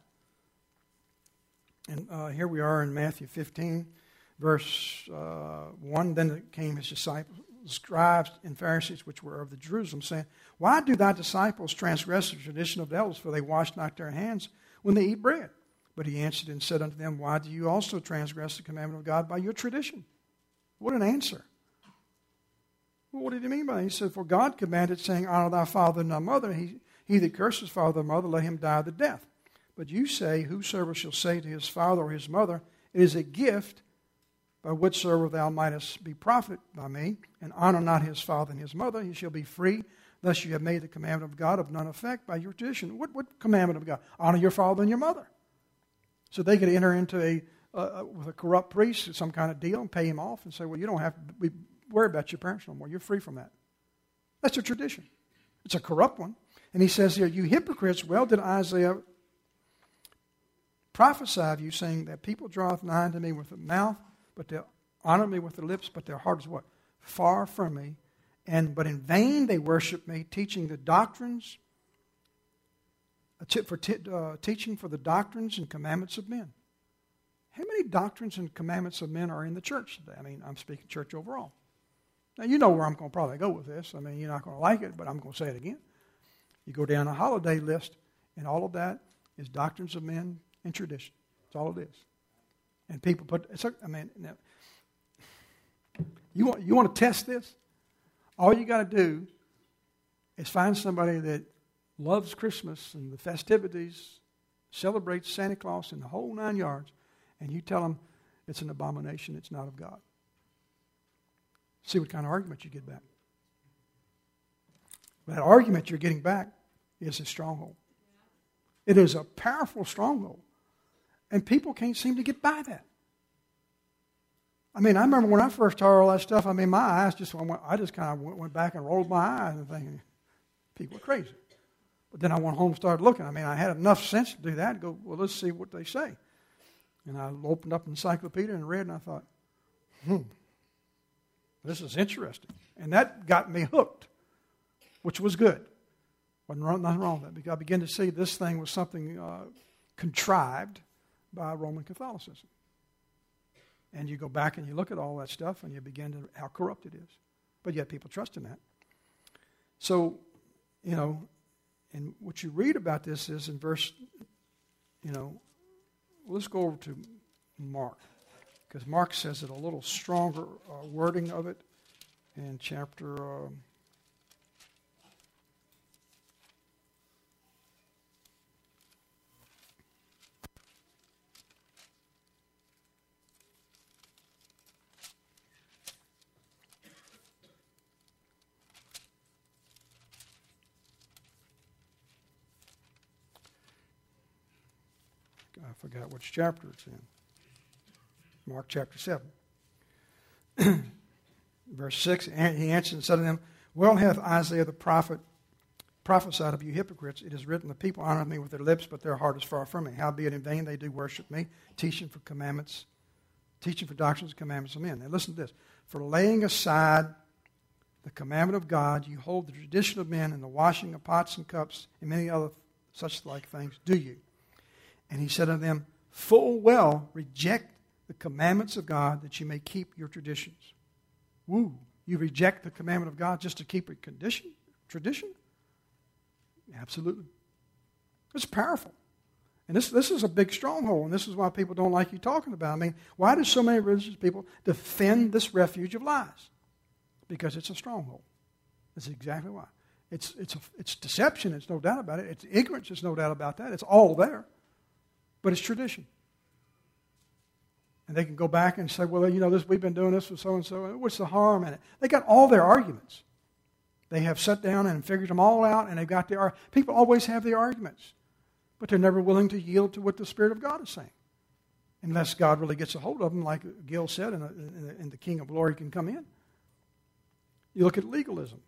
And here we are in Matthew 15, verse 1. Then came his disciples, scribes and Pharisees, which were of the Jerusalem, saying, why do thy disciples transgress the tradition of the elders? For they wash not their hands when they eat bread. But he answered and said unto them, why do you also transgress the commandment of God by your tradition? What an answer. Well, what did he mean by that? He said, for God commanded, saying, honor thy father and thy mother. He that curses father or mother, let him die the death. But you say, whosoever shall say to his father or his mother, it is a gift by whatsoever thou mightest be profit by me, and honor not his father and his mother, he shall be free. Thus you have made the commandment of God of none effect by your tradition. What commandment of God? Honor your father and your mother. So they could enter into with a corrupt priest, some kind of deal, and pay him off and say, well, you don't have to worry about your parents no more. You're free from that. That's a tradition. It's a corrupt one. And he says here, you hypocrites, well did Isaiah prophesy of you, saying that people draweth nigh unto me with the mouth, but they honor me with their lips, but their heart is what? Far from me. But in vain they worship me, teaching the doctrines, teaching for the doctrines and commandments of men. How many doctrines and commandments of men are in the church today? I'm speaking church overall. Now, you know where I'm going to probably go with this. You're not going to like it, but I'm going to say it again. You go down a holiday list, and all of that is doctrines of men and tradition. That's all it is. And people you want to test this? All you got to do is find somebody that loves Christmas and the festivities, celebrates Santa Claus and the whole 9 yards, and you tell them it's an abomination, it's not of God. See what kind of argument you get back. That argument you're getting back is a stronghold. It is a powerful stronghold. And people can't seem to get by that. I remember when I first heard all that stuff, my eyes I just kind of went back and rolled my eyes and thinking, people are crazy. But then I went home and started looking. I had enough sense to do that and go, well, let's see what they say. And I opened up an encyclopedia and read, and I thought, this is interesting. And that got me hooked, which was good. Nothing wrong with that, because I began to see this thing was something contrived by Roman Catholicism. And you go back and you look at all that stuff and you begin to how corrupt it is. but yet people trust in that. So, and what you read about this is in verse, let's go over to Mark, because Mark says it a little stronger wording of it in chapter... I forgot which chapter it's in. Mark chapter 7. Verse 6, and he answered and said to them, well hath Isaiah the prophet prophesied of you hypocrites. It is written, the people honor me with their lips, but their heart is far from me. Howbeit in vain they do worship me, teaching for doctrines and commandments of men. Now listen to this. For laying aside the commandment of God, you hold the tradition of men and the washing of pots and cups and many other such like things, do you? And he said unto them, full well reject the commandments of God that you may keep your traditions. Woo! You reject the commandment of God just to keep a tradition? Absolutely. It's powerful. And this is a big stronghold, and this is why people don't like you talking about it. I mean, why do so many religious people defend this refuge of lies? Because it's a stronghold. That's exactly why. It's deception, it's no doubt about it. It's ignorance, there's no doubt about that. It's all there. But it's tradition. And they can go back and say, well, we've been doing this with so-and-so. What's the harm in it? They got all their arguments. They have sat down and figured them all out, and they've got their... People always have their arguments, but they're never willing to yield to what the Spirit of God is saying. Unless God really gets a hold of them, like Gil said, and the King of Glory can come in. You look at legalism.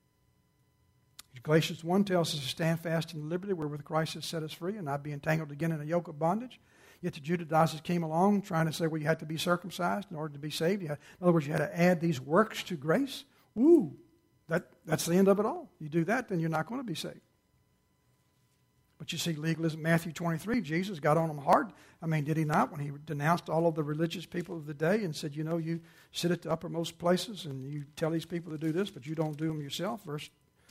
Galatians 1 tells us to stand fast in liberty wherewith Christ has set us free and not be entangled again in a yoke of bondage. Yet the Judaizers came along trying to say, well, you had to be circumcised in order to be saved. In other words, you had to add these works to grace. Ooh, that's the end of it all. You do that, then you're not going to be saved. But you see legalism, Matthew 23, Jesus got on them hard. I mean, did he not? When he denounced all of the religious people of the day and said, you sit at the uppermost places and you tell these people to do this, but you don't do them yourself. Verse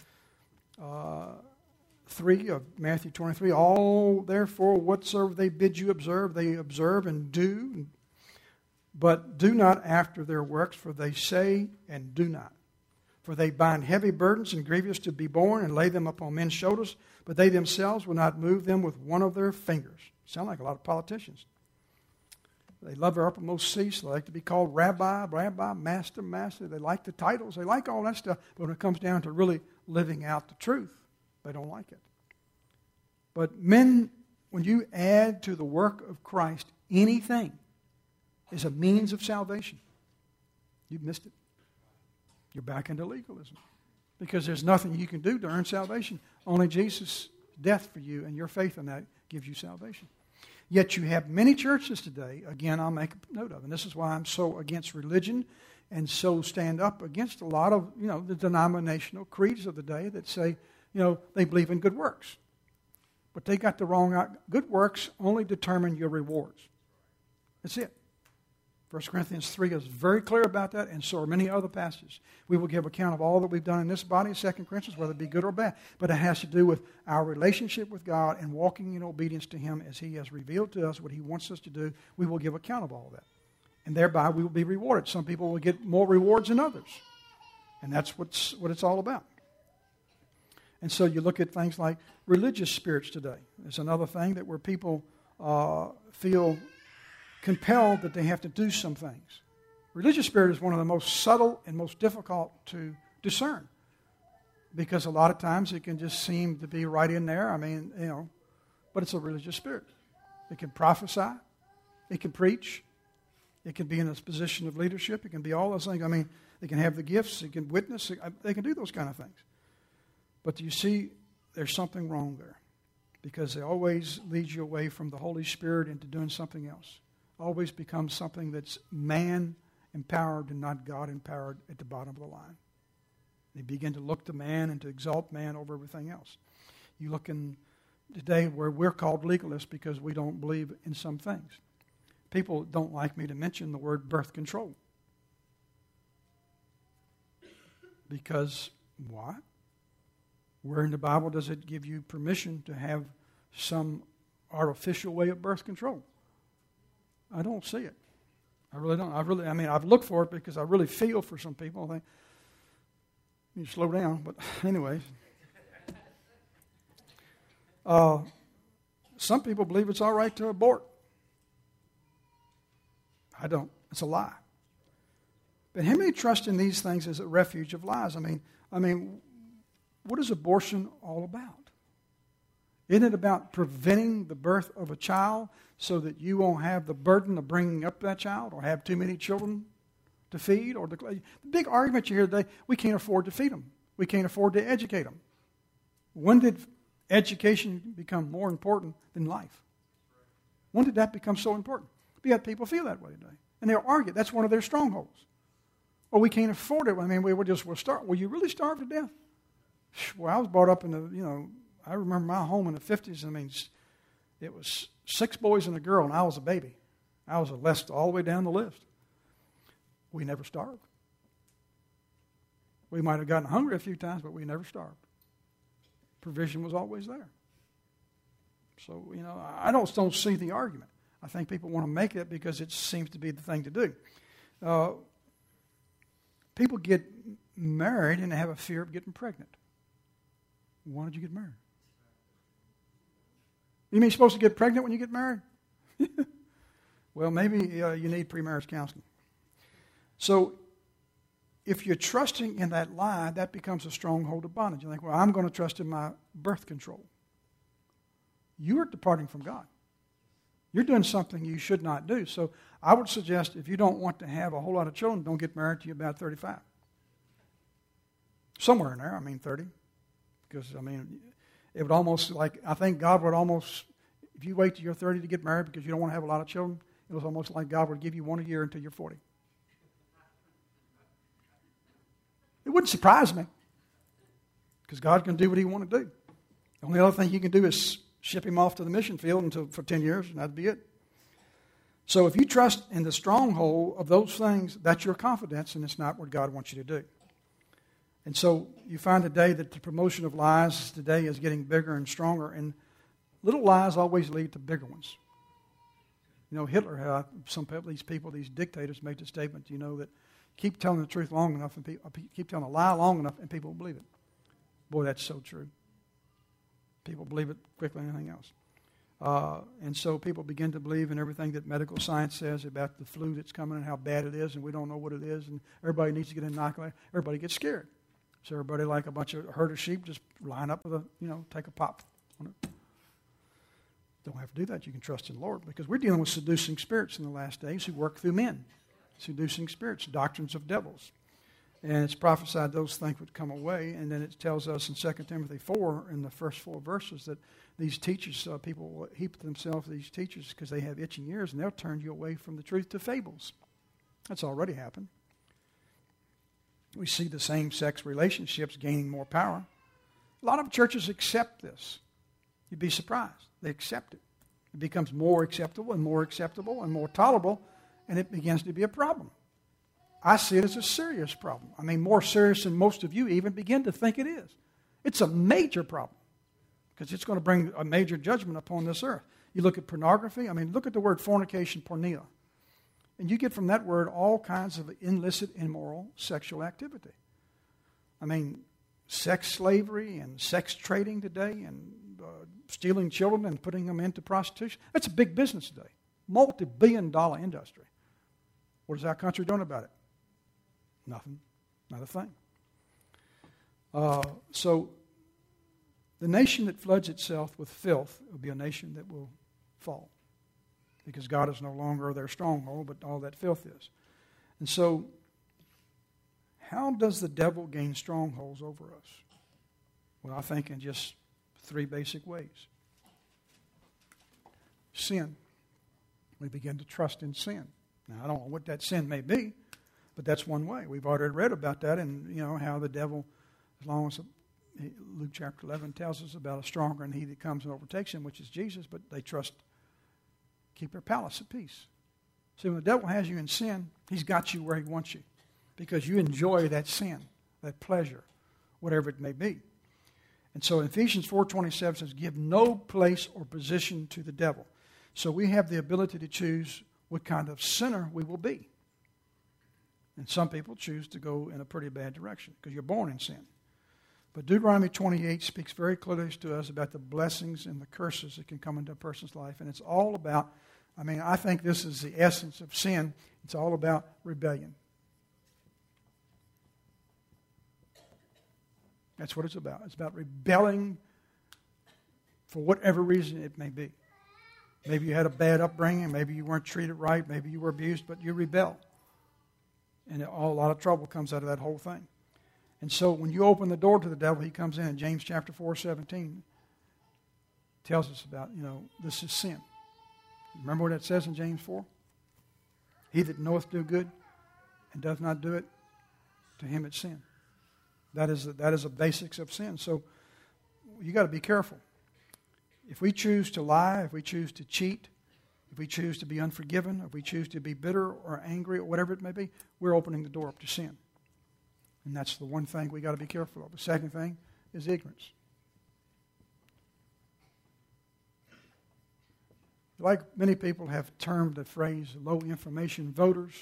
3 of Matthew 23, all therefore whatsoever they bid you observe, they observe and do, but do not after their works, for they say and do not. For they bind heavy burdens and grievous to be borne and lay them upon men's shoulders, but they themselves will not move them with one of their fingers. Sound like a lot of politicians. They love their uppermost seats. They like to be called rabbi, master. They like the titles. They like all that stuff. But when it comes down to really living out the truth, they don't like it. But men, when you add to the work of Christ anything is a means of salvation, you've missed it. You're back into legalism. Because there's nothing you can do to earn salvation. Only Jesus' death for you and your faith in that gives you salvation. Yet you have many churches today, again, I'll make a note of, and this is why I'm so against religion and so stand up against a lot of, the denominational creeds of the day that say, they believe in good works. But they got the wrong out. Good works only determine your rewards. That's it. 1 Corinthians 3 is very clear about that, and so are many other passages. We will give account of all that we've done in this body, 2 Corinthians, whether it be good or bad. But it has to do with our relationship with God and walking in obedience to Him as He has revealed to us what He wants us to do. We will give account of all of that. And thereby we will be rewarded. Some people will get more rewards than others. And that's what it's all about. And so you look at things like religious spirits today. It's another thing that where people feel compelled that they have to do some things. Religious spirit is one of the most subtle and most difficult to discern because a lot of times it can just seem to be right in there. But it's a religious spirit. It can prophesy. It can preach. It can be in a position of leadership. It can be all those things. They can have the gifts. It can witness. They can do those kind of things. But you see, there's something wrong there because they always lead you away from the Holy Spirit into doing something else. Always becomes something that's man-empowered and not God-empowered at the bottom of the line. They begin to look to man and to exalt man over everything else. You look in today where we're called legalists because we don't believe in some things. People don't like me to mention the word birth control. Because why? Where in the Bible does it give you permission to have some artificial way of birth control? I don't see it. I really don't. I've looked for it because I really feel for some people. I think, you slow down, but anyways. Some people believe it's all right to abort. I don't. It's a lie. But how many trust in these things as a refuge of lies? I mean, what is abortion all about? Isn't it about preventing the birth of a child so that you won't have the burden of bringing up that child or have too many children to feed? Or the big argument you hear today, we can't afford to feed them. We can't afford to educate them. When did education become more important than life? When did that become so important? Yet people feel that way today. And they'll argue. That's one of their strongholds. Well, we can't afford it. I mean, we'll starve. Will you really starve to death? Well, I was brought up in I remember my home in the 50s. I mean, it was 6 boys and a girl, and I was a baby. I was a list all the way down the list. We never starved. We might have gotten hungry a few times, but we never starved. Provision was always there. So, I don't see the argument. I think people want to make it because it seems to be the thing to do. People get married and they have a fear of getting pregnant. Why did you get married? You mean you're supposed to get pregnant when you get married? Well, maybe you need pre-marriage counseling. So, if you're trusting in that lie, that becomes a stronghold of bondage. You think, well, I'm going to trust in my birth control. You are departing from God. You're doing something you should not do. So I would suggest if you don't want to have a whole lot of children, don't get married till you're about 35. Somewhere in there, 30. Because, it would almost I think God would almost, if you wait till you're 30 to get married because you don't want to have a lot of children, it was almost like God would give you one a year until you're 40. It wouldn't surprise me because God can do what He wants to do. The only other thing He can do is ship him off to the mission field for 10 years, and that'd be it. So if you trust in the stronghold of those things, that's your confidence, and it's not what God wants you to do. And so you find today that the promotion of lies today is getting bigger and stronger, and little lies always lead to bigger ones. Hitler had these dictators made the statement, that keep telling the truth long enough, and keep telling a lie long enough, and people will believe it. Boy, that's so true. People believe it quicker than anything else. And so people begin to believe in everything that medical science says about the flu that's coming and how bad it is, and we don't know what it is, and everybody needs to get inoculated. Everybody gets scared. So everybody, like a bunch of herd of sheep, just line up with take a pop on it. Don't have to do that. You can trust in the Lord because we're dealing with seducing spirits in the last days who work through men. Seducing spirits, doctrines of devils. And it's prophesied those things would come away. And then it tells us in 2 Timothy 4, in the first 4 verses, that these teachers, people will heap themselves these teachers because they have itching ears, and they'll turn you away from the truth to fables. That's already happened. We see the same-sex relationships gaining more power. A lot of churches accept this. You'd be surprised. They accept it. It becomes more acceptable and more tolerable, and it begins to be a problem. I see it as a serious problem. More serious than most of you even begin to think it is. It's a major problem because it's going to bring a major judgment upon this earth. You look at pornography. Look at the word fornication, porneia. And you get from that word all kinds of illicit, immoral sexual activity. Sex slavery and sex trading today and stealing children and putting them into prostitution. That's a big business today. Multi-billion-dollar industry. What is our country doing about it? Nothing. Not a thing. So the nation that floods itself with filth will be a nation that will fall because God is no longer their stronghold, but all that filth is. And so how does the devil gain strongholds over us? Well, I think in just 3 basic ways. Sin. We begin to trust in sin. Now, I don't know what that sin may be, but that's one way. We've already read about that and, how the devil, as long as Luke chapter 11 tells us about a stronger than he that comes and overtakes him, which is Jesus, but they keep their palace at peace. See, when the devil has you in sin, he's got you where he wants you because you enjoy that sin. that pleasure, whatever it may be. And so Ephesians 4:27 says, give no place or position to the devil. So we have the ability to choose what kind of sinner we will be. And some people choose to go in a pretty bad direction because you're born in sin. But Deuteronomy 28 speaks very clearly to us about the blessings and the curses that can come into a person's life. And it's all about, I think this is the essence of sin. It's all about rebellion. That's what it's about. It's about rebelling for whatever reason it may be. Maybe you had a bad upbringing. Maybe you weren't treated right. Maybe you were abused, but you rebel. And a lot of trouble comes out of that whole thing. And so when you open the door to the devil, he comes in. James chapter 4:17 tells us about, this is sin. Remember what it says in James 4? He that knoweth do good and doth not do it, to him it's sin. That is the basics of sin. So you got to be careful. If we choose to lie, if we choose to cheat, if we choose to be unforgiven, if we choose to be bitter or angry or whatever it may be, we're opening the door up to sin. And that's the one thing we got to be careful of. The second thing is ignorance. Like many people have termed the phrase low information voters,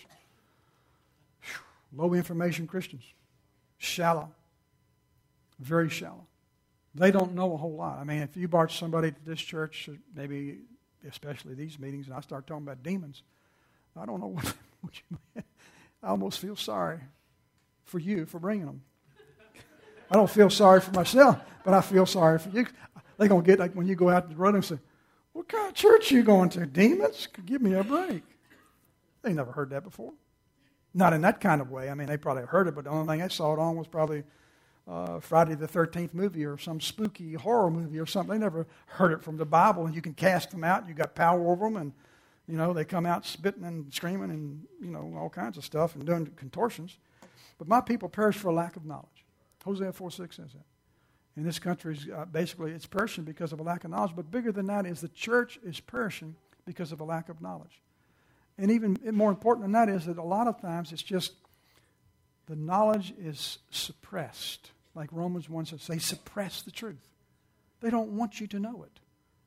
low information Christians, shallow, very shallow. They don't know a whole lot. If you brought somebody to this church, maybe especially these meetings, and I start talking about demons, I don't know what you mean. I almost feel sorry for you for bringing them. I don't feel sorry for myself, but I feel sorry for you. They're going to get, like when you go out the road and say, what kind of church are you going to? Demons? Give me a break. They never heard that before. Not in that kind of way. They probably heard it, but the only thing they saw it on was probably Friday the 13th movie or some spooky horror movie or something. They never heard it from the Bible, and you can cast them out. You got power over them, and they come out spitting and screaming and all kinds of stuff and doing contortions. But my people perish for a lack of knowledge. Hosea 4:6 says that. And this country is basically it's perishing because of a lack of knowledge. But bigger than that is the church is perishing because of a lack of knowledge. And even more important than that is that a lot of times it's just the knowledge is suppressed. Like Romans 1 says, they suppress the truth. They don't want you to know it.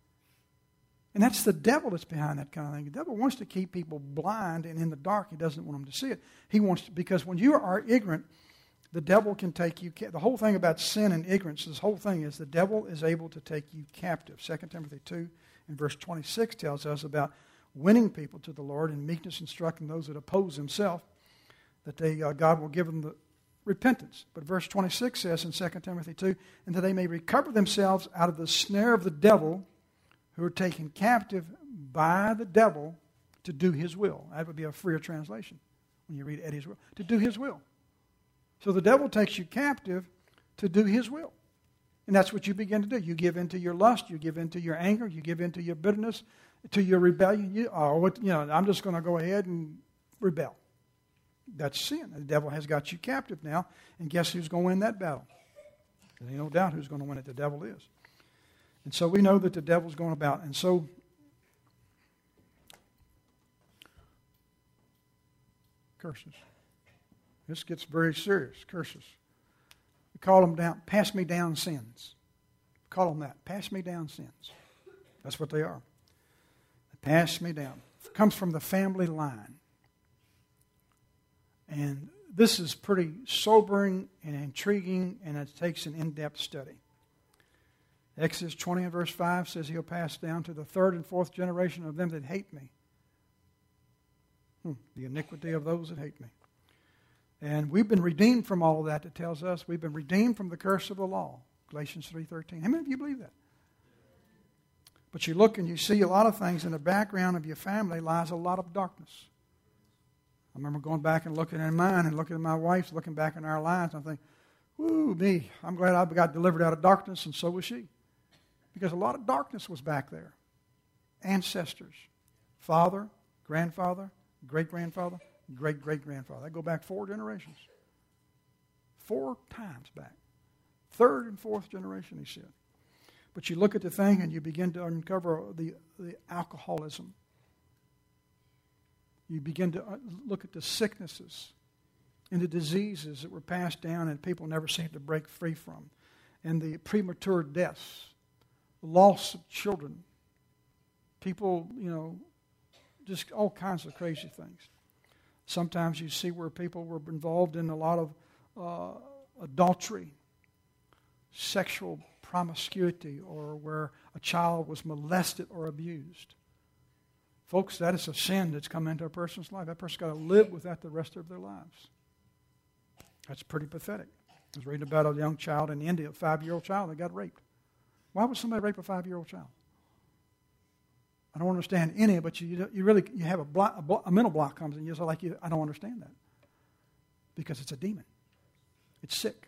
And that's the devil that's behind that kind of thing. The devil wants to keep people blind and in the dark. He doesn't want them to see it. He wants to, because when you are ignorant, the devil can take you. The whole thing about sin and ignorance, this whole thing is the devil is able to take you captive. 2 Timothy 2 and verse 26 tells us about winning people to the Lord and meekness instructing those that oppose himself, that God will give them the repentance. But verse 26 says in 2 Timothy 2, and that they may recover themselves out of the snare of the devil, who are taken captive by the devil to do his will. That would be a freer translation when you read Eddie's will. To do his will. So the devil takes you captive to do his will. And that's what you begin to do. You give into your lust, you give into your anger, you give into your bitterness, to your rebellion. I'm just going to go ahead and rebel. That's sin. The devil has got you captive now, and guess who's going to win that battle? There's no doubt who's going to win it. The devil is. And so we know that the devil's going about. And so curses. This gets very serious. Curses. We call them down, pass me down sins. Call them that. Pass me down sins. That's what they are. Pass me down. It comes from the family line. And this is pretty sobering and intriguing, and it takes an in-depth study. Exodus 20 and verse 5 says he'll pass down to the third and fourth generation of them that hate me. The iniquity of those that hate me. And we've been redeemed from all of that. It tells us we've been redeemed from the curse of the law. Galatians 3:13. How many of you believe that? But you look and you see a lot of things in the background of your family lies a lot of darkness. I remember going back and looking at mine and looking at my wife's, looking back in our lives, and I think, woo, me, I'm glad I got delivered out of darkness, and so was she. Because a lot of darkness was back there. Ancestors, father, grandfather, great-grandfather, great-great-grandfather. I go back 4 generations. 4 times back. Third and fourth generation, he said. But you look at the thing and you begin to uncover the alcoholism. You begin to look at the sicknesses and the diseases that were passed down and people never seemed to break free from, and the premature deaths, the loss of children, people, just all kinds of crazy things. Sometimes you see where people were involved in a lot of adultery, sexual promiscuity, or where a child was molested or abused. Folks, that is a sin that's come into a person's life. That person's got to live with that the rest of their lives. That's pretty pathetic. I was reading about a young child in India, a 5-year-old child that got raped. Why would somebody rape a 5-year-old child? I don't understand any, but you have a mental block comes in. You're like, I don't understand that. Because it's a demon. It's sick.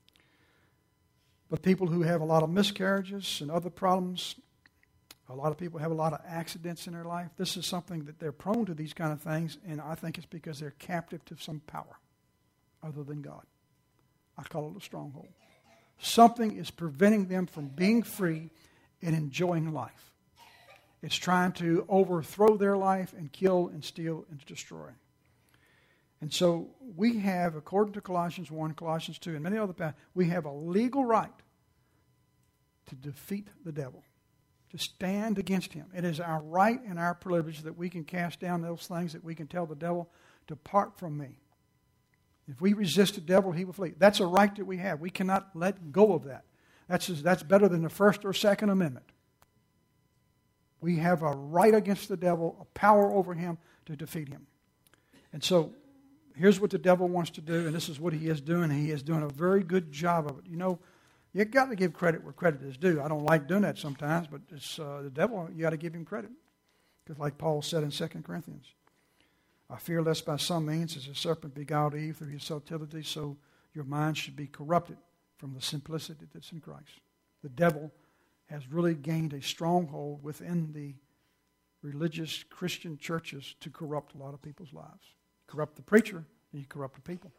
But people who have a lot of miscarriages and other problems, a lot of people have a lot of accidents in their life. This is something that they're prone to these kind of things, and I think it's because they're captive to some power other than God. I call it a stronghold. Something is preventing them from being free and enjoying life. It's trying to overthrow their life and kill and steal and destroy. And so we have, according to Colossians 1, Colossians 2, and many other passages, we have a legal right to defeat the devil, to stand against him. It is our right and our privilege that we can cast down those things, that we can tell the devil, depart from me. If we resist the devil, he will flee. That's a right that we have. We cannot let go of that. That's better than the First or Second Amendment. We have a right against the devil, a power over him to defeat him. And so here's what the devil wants to do, and this is what he is doing. He is doing a very good job of it. You've got to give credit where credit is due. I don't like doing that sometimes, but it's the devil, you got to give him credit. Because like Paul said in 2 Corinthians, I fear lest by some means, as the serpent beguiled Eve through his subtlety, so your mind should be corrupted from the simplicity that's in Christ. The devil has really gained a stronghold within the religious Christian churches to corrupt a lot of people's lives. Corrupt the preacher, and you corrupt the people.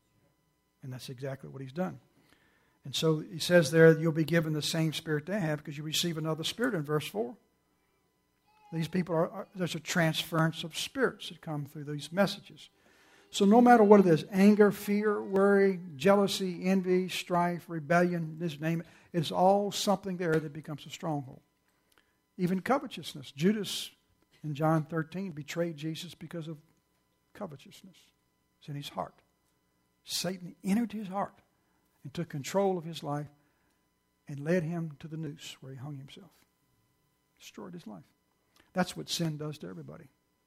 And that's exactly what he's done. And so he says there, you'll be given the same spirit they have because you receive another spirit in verse 4. These people there's a transference of spirits that come through these messages. So no matter what it is, anger, fear, worry, jealousy, envy, strife, rebellion, just name it, it's all something there that becomes a stronghold. Even covetousness. Judas in John 13 betrayed Jesus because of covetousness. It's in his heart. Satan entered his heart and took control of his life and led him to the noose where he hung himself. Destroyed his life. That's what sin does to everybody.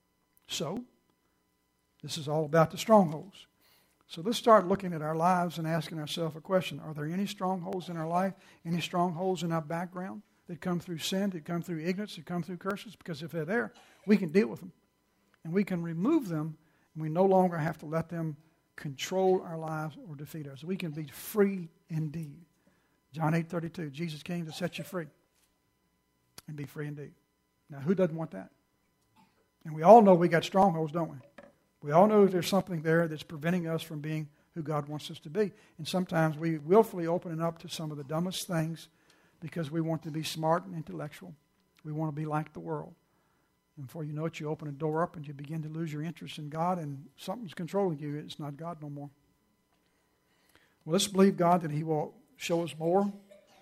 So, this is all about the strongholds. So let's start looking at our lives and asking ourselves a question. Are there any strongholds in our life, any strongholds in our background that come through sin, that come through ignorance, that come through curses? Because if they're there, we can deal with them. And we can remove them, and we no longer have to let them control our lives or defeat us. We can be free indeed. John 8:32, Jesus came to set you free and be free indeed. Now, who doesn't want that? And we all know we got strongholds, don't we? We all know there's something there that's preventing us from being who God wants us to be. And sometimes we willfully open it up to some of the dumbest things because we want to be smart and intellectual. We want to be like the world. And before you know it, you open a door up and you begin to lose your interest in God, and something's controlling you. It's not God no more. Well, let's believe God that He will show us more,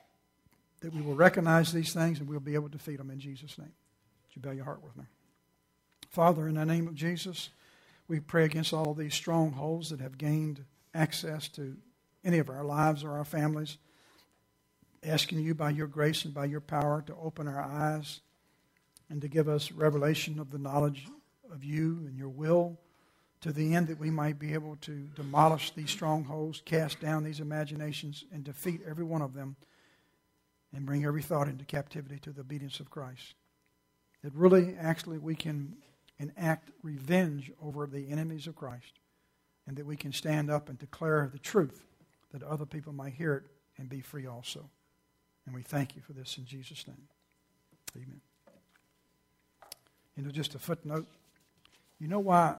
that we will recognize these things, and we'll be able to defeat them in Jesus' name. Would you bow your heart with me? Father, in the name of Jesus, we pray against all of these strongholds that have gained access to any of our lives or our families, asking you by your grace and by your power to open our eyes and to give us revelation of the knowledge of you and your will, to the end that we might be able to demolish these strongholds, cast down these imaginations, and defeat every one of them, and bring every thought into captivity to the obedience of Christ. That really, actually, we can enact revenge over the enemies of Christ, and that we can stand up and declare the truth, that other people might hear it and be free also. And we thank you for this in Jesus' name. Amen. Just a footnote. You know why